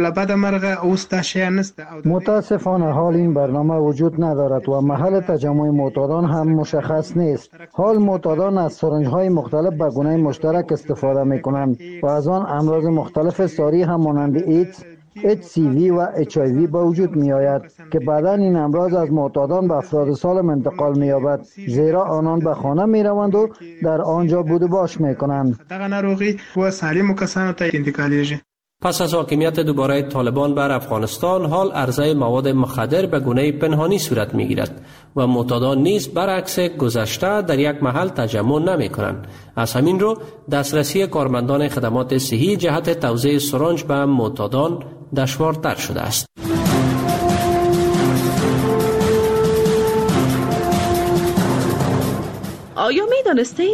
متاسفانه حال این برنامه وجود ندارد و محل تجمع معتادان هم مشخص نیست. حال معتادان از سرنج‌های مختلف به گونه مشترک استفاده می‌کنند و از آن امراض مختلف ساری هم مانند ایدز، HCV و HIV به وجود می آید که بعدا این امراض از معتادان به افراد سالم انتقال می یابد، زیرا آنان به خانه می روند و در آنجا بود و باش می کنند. پس از حاکمیت دوباره طالبان بر افغانستان، حال عرضه مواد مخدر به گونه پنهانی صورت می گیرد و معتادان نیز برعکس گذشته در یک محل تجمع نمی کنند. از همین رو دسترسی کارمندان خدمات صحی جهت توزیع سرنج به معتادان دشوارتر شده است. آیا می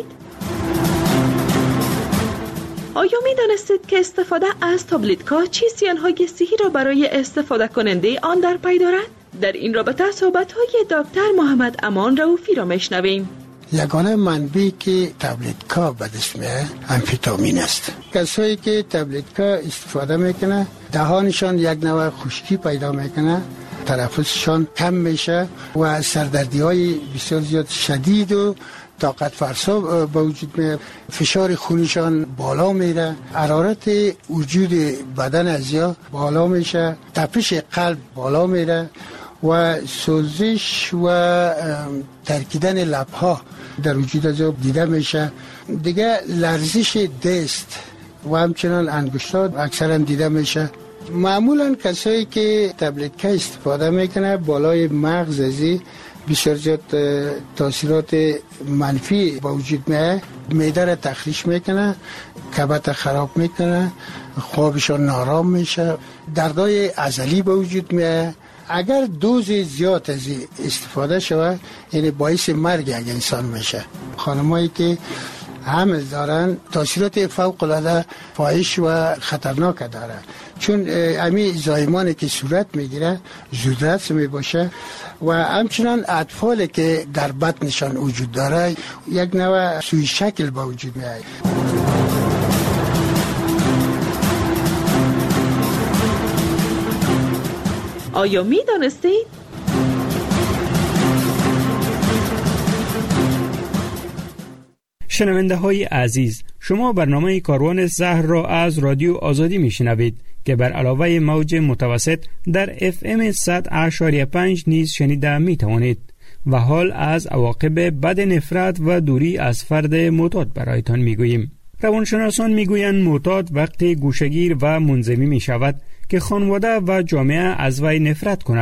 دانستید که استفاده از تابلت‌ها چه زیان‌های صحی را برای استفاده کننده آن در پی دارد؟ در این رابطه صحبت‌های دکتر محمد امان رؤوفی را میشنویم. یگانه منبعی که تابلت‌ها به دست میاد آمفتامین است. کسایی که تابلت‌ها استفاده میکنه دهانشان یک نوع خشکی پیدا میکنه، تنفسشان کم میشه و سردردی‌های بسیار زیاد شدید و طاقت فرسا به وجود میاد، فشار خونشان بالا میره، حرارت وجود بدن ازیا بالا میشه، تپش قلب بالا میره و سوزش و ترکیدن لبها در وجود ازیا دیده میشه. دیگه لرزش دست و همچنان انگشتات اکثرا دیده میشه. معمولا کسایی که تابلت‌ها استفاده میکنه بالای مغز ازی بسیار زیاد تاثیرات منفی با وجود میاد، معده را تخریش میکنه، کبد خراب میکنه، خوابشان نارام میشه، دردای عضلی با وجود میاد. اگر دوز زیاد از استفاده شود یعنی باعث مرگ یک انسان میشه. خانمایی که حمل دارن تاثیرات فوق العاده فاحش و خطرناک داره، چون امی زایمانی که صورت میگیره زودرس میباشه و همچنان اطفالی که در بطنشان وجود داره یک نوع سوی شکل با وجود میاد. آیا می دانستید؟ شنونده های عزیز، شما برنامه کاروان زهر را از رادیو آزادی می شنوید که بر علاوه موج متوسط در FM 100.5 نیز شنیده می توانید و حال از عواقب بد نفرت و دوری از فرد معتاد برایتان می گوییم. روانشناسان می گویند معتاد وقتی گوشه‌گیر و منزوی می شود که خانواده و جامعه از وی نفرت کند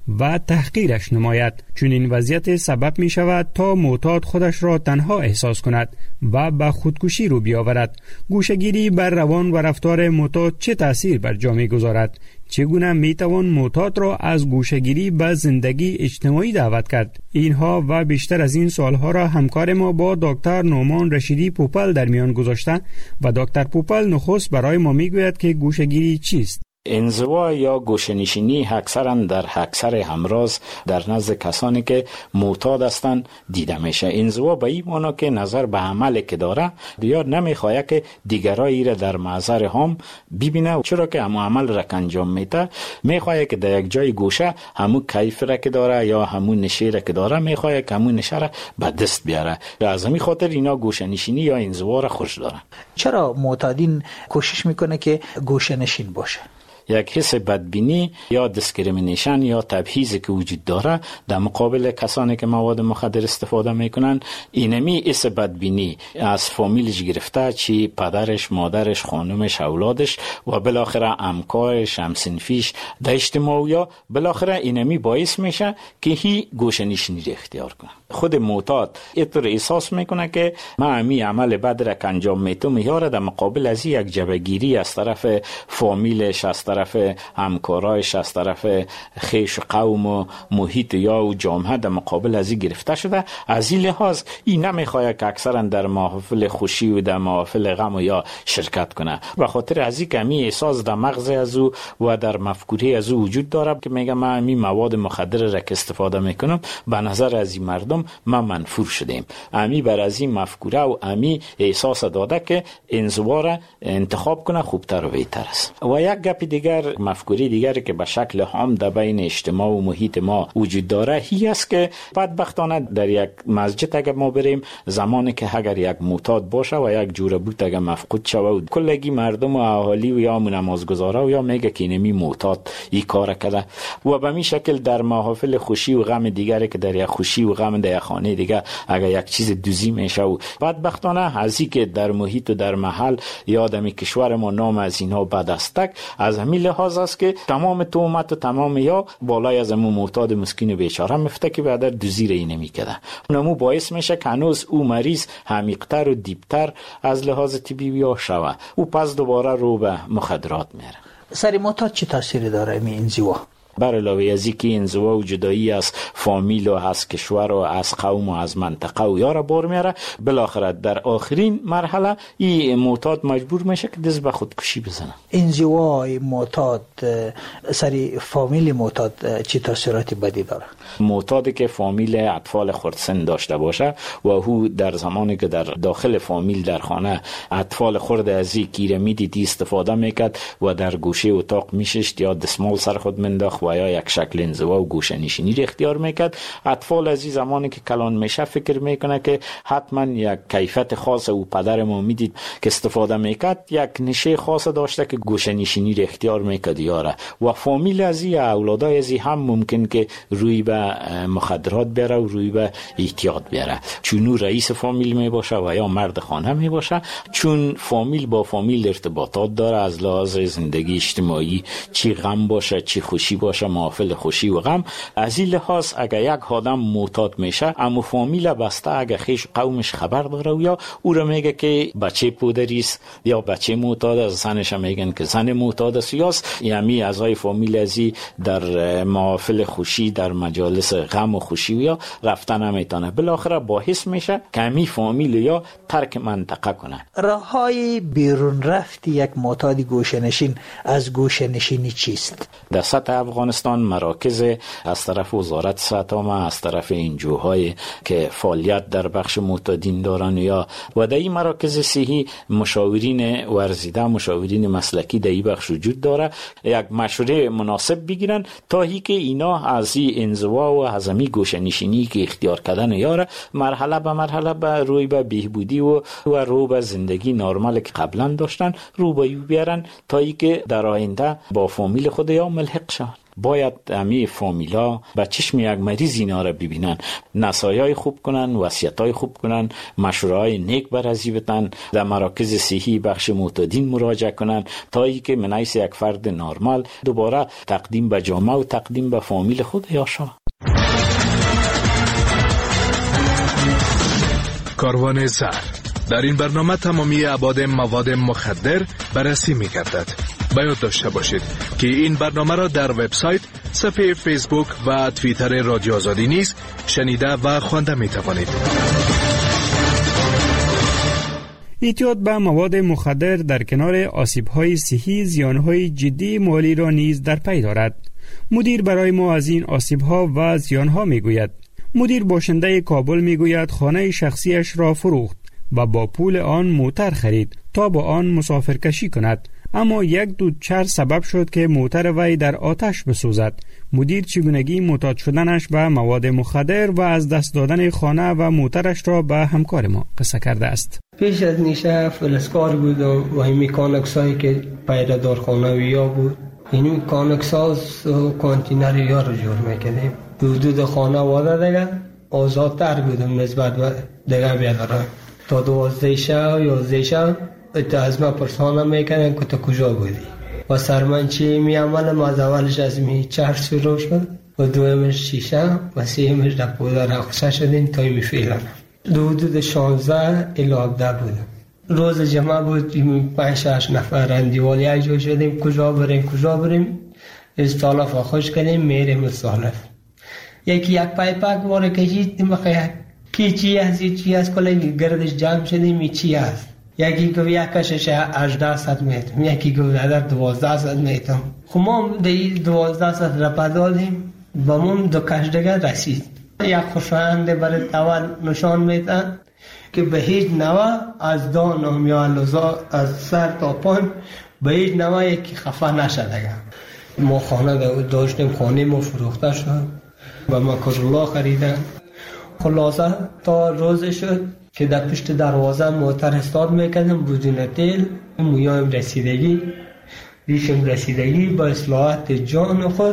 و تحقیرش نماید، چون این وضعیت سبب می شود تا معتاد خودش را تنها احساس کند و به خودکشی رو بیاورد. گوشه‌گیری بر روان و رفتار معتاد چه تأثیر بر جامعه گذارد؟ چگونه می توان معتاد را از گوشه‌گیری به زندگی اجتماعی دعوت کرد؟ اینها و بیشتر از این سوالها را همکار ما با دکتر نعمان رشیدی پوپل در میان گذاشته و دکتر پوپل نخست برای ما میگوید که گوشه‌گیری چیست. انزوا یا گوشه‌نشینی اکثرا در اکثر امراض در نزد کسانی که معتاد هستند دیده میشه. انزوا به این معنی که نظر به عملی که داره یا نمیخواد که دیگرایی را در محضر هم ببینه، چرا که همون عمل را انجام میده میخواد که در یک جای گوشه همون کیف را که داره یا همون نشه را که داره میخواد که همون نشه را به دست بیاره. از همین خاطر اینا گوشه‌نشینی یا انزوا را خوش دارن. چرا معتادین کوشش میکنه که گوشه‌نشین باشه؟ یک حس بدبینی یا دیسکریمینیشن یا تبعیضی که وجود داره در مقابل کسانی که مواد مخدر استفاده میکنن، اینمی حس بدبینی از فامیلش گرفته، چی پدرش، مادرش، خانمش، اولادش و بالاخره همکارش، همسنفیش در اجتماع، یا بالاخره اینمی باعث میشه که هی گوشه‌نشینی را اختیار کنه. خود معتاد اینطور احساس میکنه که من همی عمل بد را که انجام میتم یاره در مقابل از یک جبهگیری از طرف فامیلش، از طرف همکارایش، از طرف خیش قوم و محیط یا جامعه در مقابل از این گرفته شده. از این لحاظ این نمیخواد که اکثرا در محافل خوشی و در محافل غم یا شرکت کنه. به خاطر از این کمی احساس در مغز از او و در مفکوره از او وجود داره که میگه من می مواد مخدر را که استفاده میکنم به نظر از این مردم من منفور شدیم. امی بر از این مفکوره و امی احساس داده که انزوا را انتخاب کنه خوبتر و بهتر است. و یک گپ دیگر، مفکوره دیگری که به شکل عام در بین اجتماع و محیط ما وجود داره هی است که بدبختانه در یک مسجد اگر ما بریم، زمانی که اگر یک معتاد باشه و یک جوره بود اگر مفقود شود، کلگی مردم و اهالی و یا نمازگزارا و یا میگه که اینمی معتاد این کار کرده. و به این شکل در محافل خوشی و غم دیگری که در یک خوشی و غم در یک خانه دیگه اگر یک چیز دوزی میشه و بدبختانه از این که در محیط و در محل یا در کشور ما نام از اینها بد است، از همین لحاظ است که تمام تهمت و تمام یا بالای از امو معتاد مسکین بیچاره مفته که بعد دوزی رای نمیکرده. اونمو باعث میشه که هنوز او مریض عمیق‌تر و دیپتر از لحاظ طبی یا شوه و پس دوباره رو به مخدرات میره. سر معتاد چه تاثیری داره این انزوا؟ بر علاوه از اینکه انزوا و جدایی از فامیل و از کشور و از قوم و از منطقه و یارا بار میاره، بالاخره در آخرین مرحله این معتاد مجبور میشه که دست به خودکشی بزنه. انزوای معتاد سری فامیل معتاد چه تاثیراتی بدی داره؟ معتادی که فامیل اطفال خردسن داشته باشه و او در زمانی که در داخل فامیل در خانه اطفال خرد از این پیرمیدی استفاده میکرد و در گوشه اتاق میشست یا دستمال سر خود منداخت و یا یک شکل انزوا و گوشه‌نشینی را اختیار میکرد، اطفال از این زمانی که کلان میشه فکر میکنه که حتما یک کیفیت خاص او پدر ما میدید که استفاده میکرد، یک نشه خاص داشته که گوشه‌نشینی را اختیار میکرد یاره. و فامیل از این اولادای از این هم ممکن که روی به مخدرات بیاره و روی به احتیاط بیاره، چون او رئیس فامیل میباشه و یا مرد خانه میباشه، چون فامیل با فامیل ارتباطات داره از لحاظ زندگی اجتماعی، چی غم باشه چی خوشی باشه، محافل خوشی و غم. از این لحاظ اگر یک آدم معتاد میشه، اما فامیل بسته اگر خیش قومش خبر داره و یا او را میگه که بچه پودری است یا بچه معتاد است، زنش میگن که زن معتاد است، یا یعنی اعضای فامیل ازی در محافل خوشی در مجالس غم و خوشی و یا رفتن نمیتونه، بالاخره باعث میشه که همین فامیل یا ترک منطقه کنه. راههای بیرون رفت یک معتاد گوشه‌نشین از گوشه‌نشینی چیست؟ در سطح افغانستان مراکز از طرف وزارت صحت عامه، از طرف انجوهای که فعالیت در بخش معتادین دارن یا و در این مراکز صحی مشاورین ورزیده، مشاورین مسلکی در این بخش وجود داره، یک مشوره مناسب بگیرن تا هی که اینا از این انزوا و از این گوشه‌نشینی که اختیار کردن یاره مرحله به مرحله به روی به بهبودی و رو به زندگی نرمال که قبلا داشتن رو به بیارن تا هی که در آینده با فامیل خود یا ملحق شون. باید همه فامیلا به چشم یک مریض اینا را ببینن، نصایح خوب کنن، وصیت‌های خوب کنن، مشوره‌های نیک برازی بدن، در مراکز صحی بخش معتادین مراجعه کنن تا اینکه من حیث یک فرد نرمال دوباره تقدیم به جامعه و تقدیم به فامیل خود یا شما. کاروان زهر در این برنامه تمامی ابعاد مواد مخدر بررسی می‌گردد. باید داشته باشید که این برنامه را در وبسایت، صفحه فیسبوک و توییتر رادیو آزادی نیز شنیده و خوانده می‌توانید. اعتیاد به مواد مخدر در کنار آسیب‌های صحی زیان‌های جدی مالی را نیز در پی دارد. مدیر برای ما از این آسیب‌ها و زیان‌ها می‌گوید. مدیر باشنده کابل می‌گوید خانه شخصیش را فروخت و با پول آن موتر خرید تا با آن مسافرکشی کند، اما یک دودچر سبب شد که موتر وی در آتش بسوزد. مدیر چگونگی معتاد شدنش به مواد مخدر و از دست دادن خانه و موترش را به همکار ما قصه کرده است. پیش از نیشه فلسکار بودم و این میکانکسایی که پیردار خانویا بود، این میکانکساز کانتینر یا رو جور میکنیم. حدود خانه واده دیگه آزادتر بودم نسبت به دیگه بیادارم. تا 12 شب یا 11 شب از من پرسانم میکنن که تو کجا بودی و سرمنچی میامنم. از اولش از می چرس شروع شد و دویمش شیشه و سیمش در پودر اخصه شدیم تا می فیلن. حدود 16 الی 17 بودم. روز جمعه بود 5-6 نفر اندیوالی اجا شدیم کجا بریم استالف خوش کنیم میریم استالف. یکی یک پایپک واره کشید مخیه کی چی هست کلی گردش جمع شدیم چی هست. یکی گفت یک کشش 1800 متر، یکی گفت در 1200 متر. خب ما در 1200 را پدادیم با من دو کش دیگر رسید. یک خوشاینده برای اول نشان میدن که به هیچ نوع از دانم یا لزا از سر تا پان به هیچ نوع یکی خفه نشده. ما خانه داشتیم، خانه ما فروخته شد و مکرالله خریدن. خلاصه تا روز شد که در پشت دروازه موتر استاد میکردم بدون تیل. مویایم رسیدگی ریشم رسیدگی با اصلاحات جان خود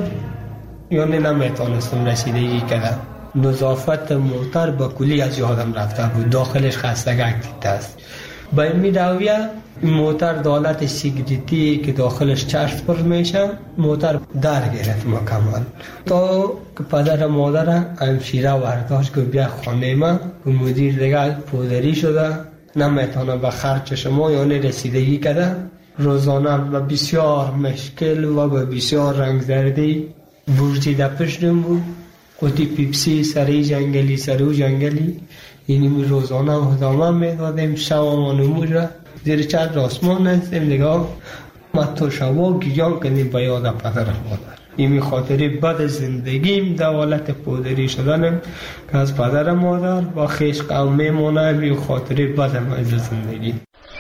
یعنی نمیتونستم رسیدگی کردم. نظافت موتر با کلی از یادم رفته بود، داخلش خستگک دیده است. با این میدویه موتر دالت سیگریتی که داخلش چشم پر میشه موتر در گرفت مکمل تا که پدر مادر همشیره ورداشت که بیا خانه من که مدیر دیگه پودری شده نمیتونه به خرچ شما یعنی رسیدگی کرده. روزانه و بسیار مشکل و به بسیار رنگ زردی برجی در پشتم بود. قطی پیپسی سری جنگلی اینی روزانه ادامه میدادیم. شوامان امور را زیر چند راسمان نستیم نگاه مطور شوا گیان کنیم به یاد پدر مادر. این خاطری بد زندگیم دولت پودری شدنم که از پدر مادر با خیش قوم میمونه. این خاطری بدم از زندگی.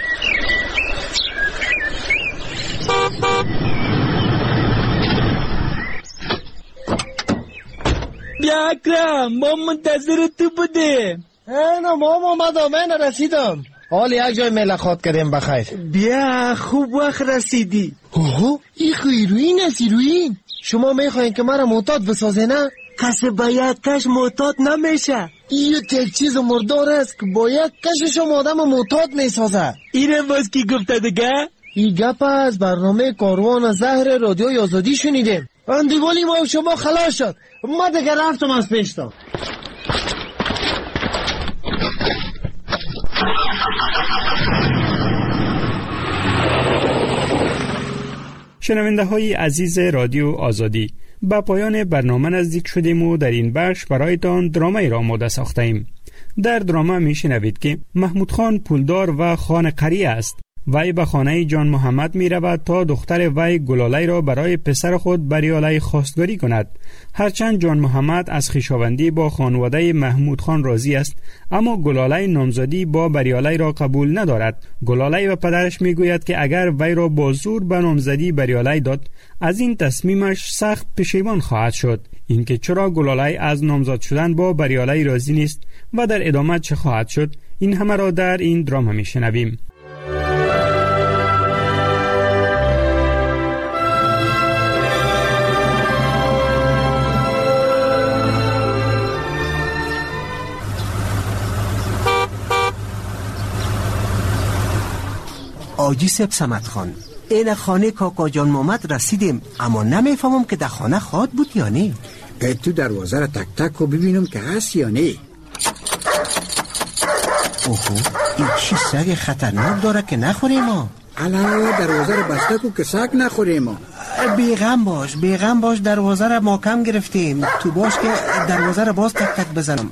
بیا اکرم ما منتظر تو بودیم. نه ما اومدم من رسیدم. حال یک جای ملاقات کردیم بخیر. بیا خوب وقت رسیدی. اوه این ایروین است ایروین. شما میخواین که مرا معتاد بسازه نه؟ کسی با یک کش معتاد نمیشه. این یک چیز مردار است که با یک کشش آدم معتاد میسازه. اینه باز کی گفته دیگه؟ این گپ از برنامه کاروان زهر رادیو آزادی شنیدیم. اندیوالی ما شما خلاص شد. ما دیگه رفتم از پیشتم. شنونده های عزیز رادیو آزادی، به پایان برنامه نزدیک شدیم و در این بخش برایتان درامه را آماده ساخته ایم. در درامه می شنوید که محمود خان پولدار و خان قریه است. وی به خانه جان محمد می رود تا دختر وی گلاله را برای پسر خود بریاله خواستگاری کند. هرچند جان محمد از خویشاوندی با خانواده محمود خان راضی است، اما گلاله نامزدی با بریاله را قبول ندارد. گلاله و پدرش می گوید که اگر وی را با زور به نامزدی بریاله داد، از این تصمیمش سخت پشیمان خواهد شد. اینکه چرا گلاله از نامزد شدن با بریاله راضی نیست و در ادامه چه خواهد شد، این همه را در این درامه می شنویم. آجی سب سمت خان، این خانه کاکا جان محمد رسیدیم، اما نمیفهمم که در خانه خواد بود یا نه. تو دروازه را تک تک و ببینم که هست یا نه. اوهو، این چی سگ خطرناک داره که نخوریم ما؟ علاوه دروازه را بسته کو که سگ نخوریم ما. بیغم باش دروازه را محکم گرفتیم. تو باش که دروازه را باز تک تک بزنم.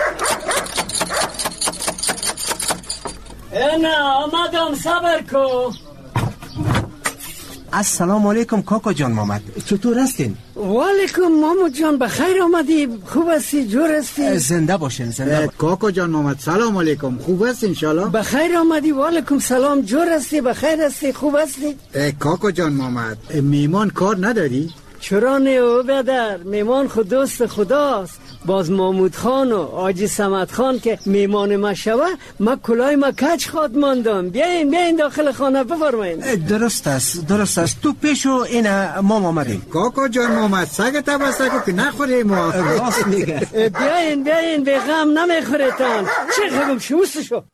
نه آمدم، صبر کو. السلام علیکم کاکا جان محمد، چطور هستین؟ وعلیکم محمد جان، بخیر آمدی، خوب هستی، جور هستی؟ زنده باشین. کاکا جان محمد سلام علیکم، خوب هست انشالله؟ بخیر آمدی، وعلیکم سلام، جور هستی، بخیر هستی، خوب هستی؟ کاکا جان محمد میمان کار نداری؟ چرا نه او بدر، میمان خود دوست خداست. باز محمود خان و آجی سمت خان که میمان ما شوه، ما کلای ما کچ خواد ماندم. بیاین داخل خانه بفرمایین. درست است تو پیشو این ما آمدیم. کاکا جان محمد سگ تبسکو که نخوره ما. راست میگه. بیاین به غم نمیخورتان. چه خبم شوستشو.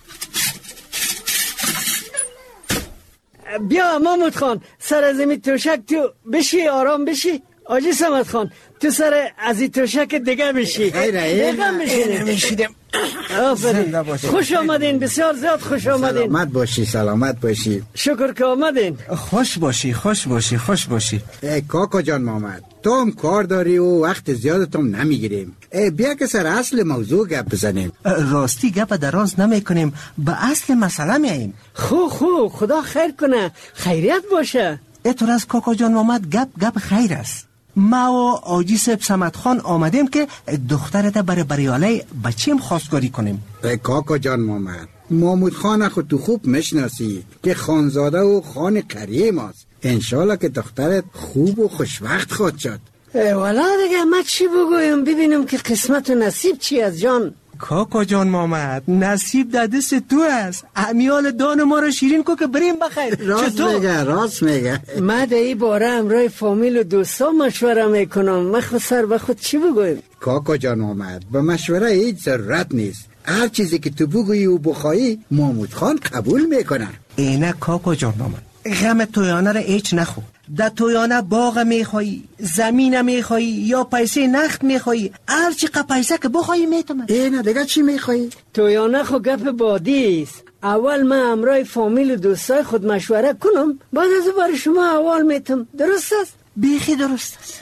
بیا محمود خان، سر از این توشک تو بشی، آرام بشی. آجی سمت خان تو سر از این توشک دیگه بشی. بگم بشیدم. خوش آمدین، بسیار زیاد خوش آمدین. سلامت باشی. شکر که آمدین. خوش باشی. کاکا جان محمد تو هم کار داری و وقت زیادتم نمیگیریم. بیا که سر اصل موضوع گپ بزنیم. راستی گپ دراز نمی کنیم، به اصل مسئله میاییم. خو خدا خیر کنه، خیریت باشه. اطور از کاکا جان محمد گپ خیر است. ما و آجی سب سمت خان آمدیم که دخترت برای بریاله بچیم خواستگاری کنیم. کاکا جان محمد محمود خان خود تو خوب مشناسی که خانزاده و خان قریه ماست. انشالله که دخترت خوب و خوشوقت خود شد. والا دیگه ما چی بگویم، ببینم که قسمت و نصیب چی از جان. کاکا جان محمد نصیب در دست تو است. امیال دان ما رو شیرین کو که بریم بخیر. راست میگه. ما در این باره امرای فامیل و دوستا مشوره میکنم. ما خود سر به خود چی بگویم؟ کاکا جان محمد به مشوره هیچ ضرورت نیست. هر چیزی که تو بگویی و بخوایی محمود خان قبول میکنه. اینه کاکا جان محمد، غم تویانه را هیچ نخو. در تویانه باغ میخوایی، زمین میخوایی یا پیسه نخت میخوایی، هر چی پیسه که بخوایی میتونم. اینه دیگه چی میخوایی؟ تویانه خو گپ بادی است. اول من امرای فامیل و دوستای خود مشوره کنم، بعد از بار شما اول میتونم. درست است؟ بیخی درست است.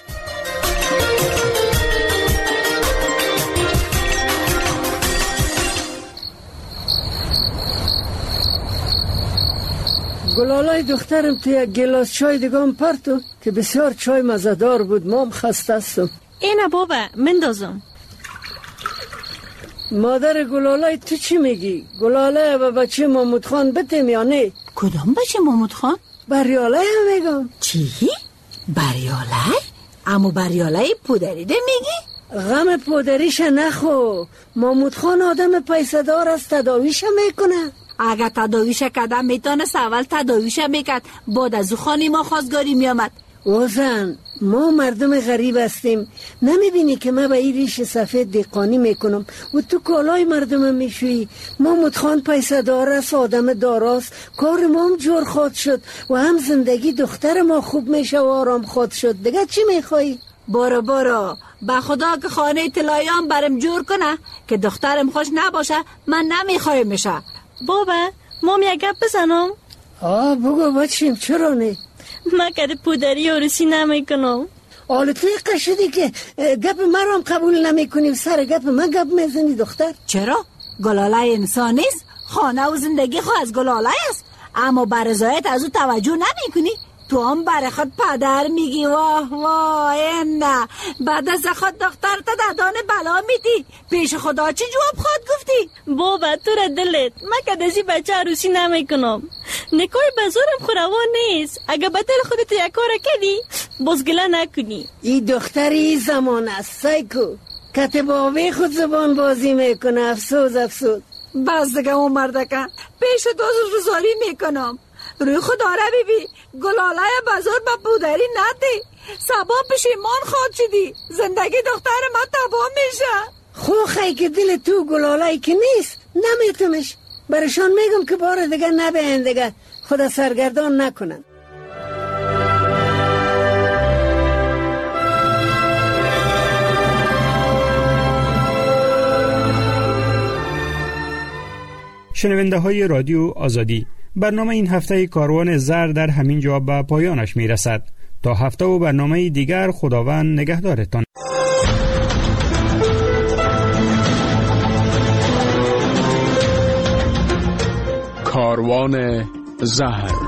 گلالای دخترم تو یک گلاس چای دیگم پرتو که بسیار چای مزدار بود. ما هم خسته هستم. اینه بابا مندازم. مادر گلالای تو چی میگی؟ گلالای و بچه محمود خان بتیم یا نه؟ کدام بچه محمود خان؟ بریالای هم میگم. چی؟ بریالای؟ اما بریالای پودریده میگی؟ غم پودریش نخو. محمود خان آدم پیسه دار است، تداویش میکنه. اگر تداویش کردم میتونست اول تداویش میکرد، بعد از او خانی ما خواستگاری میامد. وزن ما مردم غریب هستیم، نمیبینی که من به این ریش سفید دیقانی میکنم و تو کالای مردم میشوی. محمود خان پیسه دار است، آدم داراست، کار ما هم جور خود شد و هم زندگی دختر ما خوب میشه و آرام خود شد. دیگه چی میخوایی؟ برو به خدا که خانه طلاییان برم جور کنه که دخترم خوش نباشه من نمیخوایم میشه. بابا مام یک گپ بزنم؟ بگو بچیم. چرا نه؟ من کده پودری و رسی نمیکنم. توی قشدی که گپ من رو قبول نمیکنی، سر گپ من گپ میزنی دختر. چرا؟ گلالای انسان نیست؟ خانه و زندگی خو از گلالای است، اما برزایت از او توجه نمیکنی. تو هم برای خود پدر میگی. واه نه، بعد از خود دختر تا ددان بلا میدی. پیش خدا چی جواب خود گفتی؟ بابا تو را دلت، من که دزی بچه عروسی نمیکنم. نکای بزرم خوروان نیست. اگه به دل خودت یک کار کردی بازگله نکنی. این دختری زمان است سایکو، کتباوی خود زبان بازی میکنه. افسوس بس دیگه اون مردکه پیش دوز روزاری میکنم. روی خدا را ببی، گلالای بازار با پودری ندی، سبا پشیمان خود شدی، زندگی دختر ما تباه میشه. خیلی که دل تو گلالای که نیست نمیتونش. برشان میگم که بار دیگه نبین دیگه. خود سرگردان نکنند. شنونده های رادیو آزادی، برنامه این هفته کاروان زر در همین جا به پایانش می رسد. تا هفته و برنامه دیگر خداوند نگهدارتان. کاروان زهر.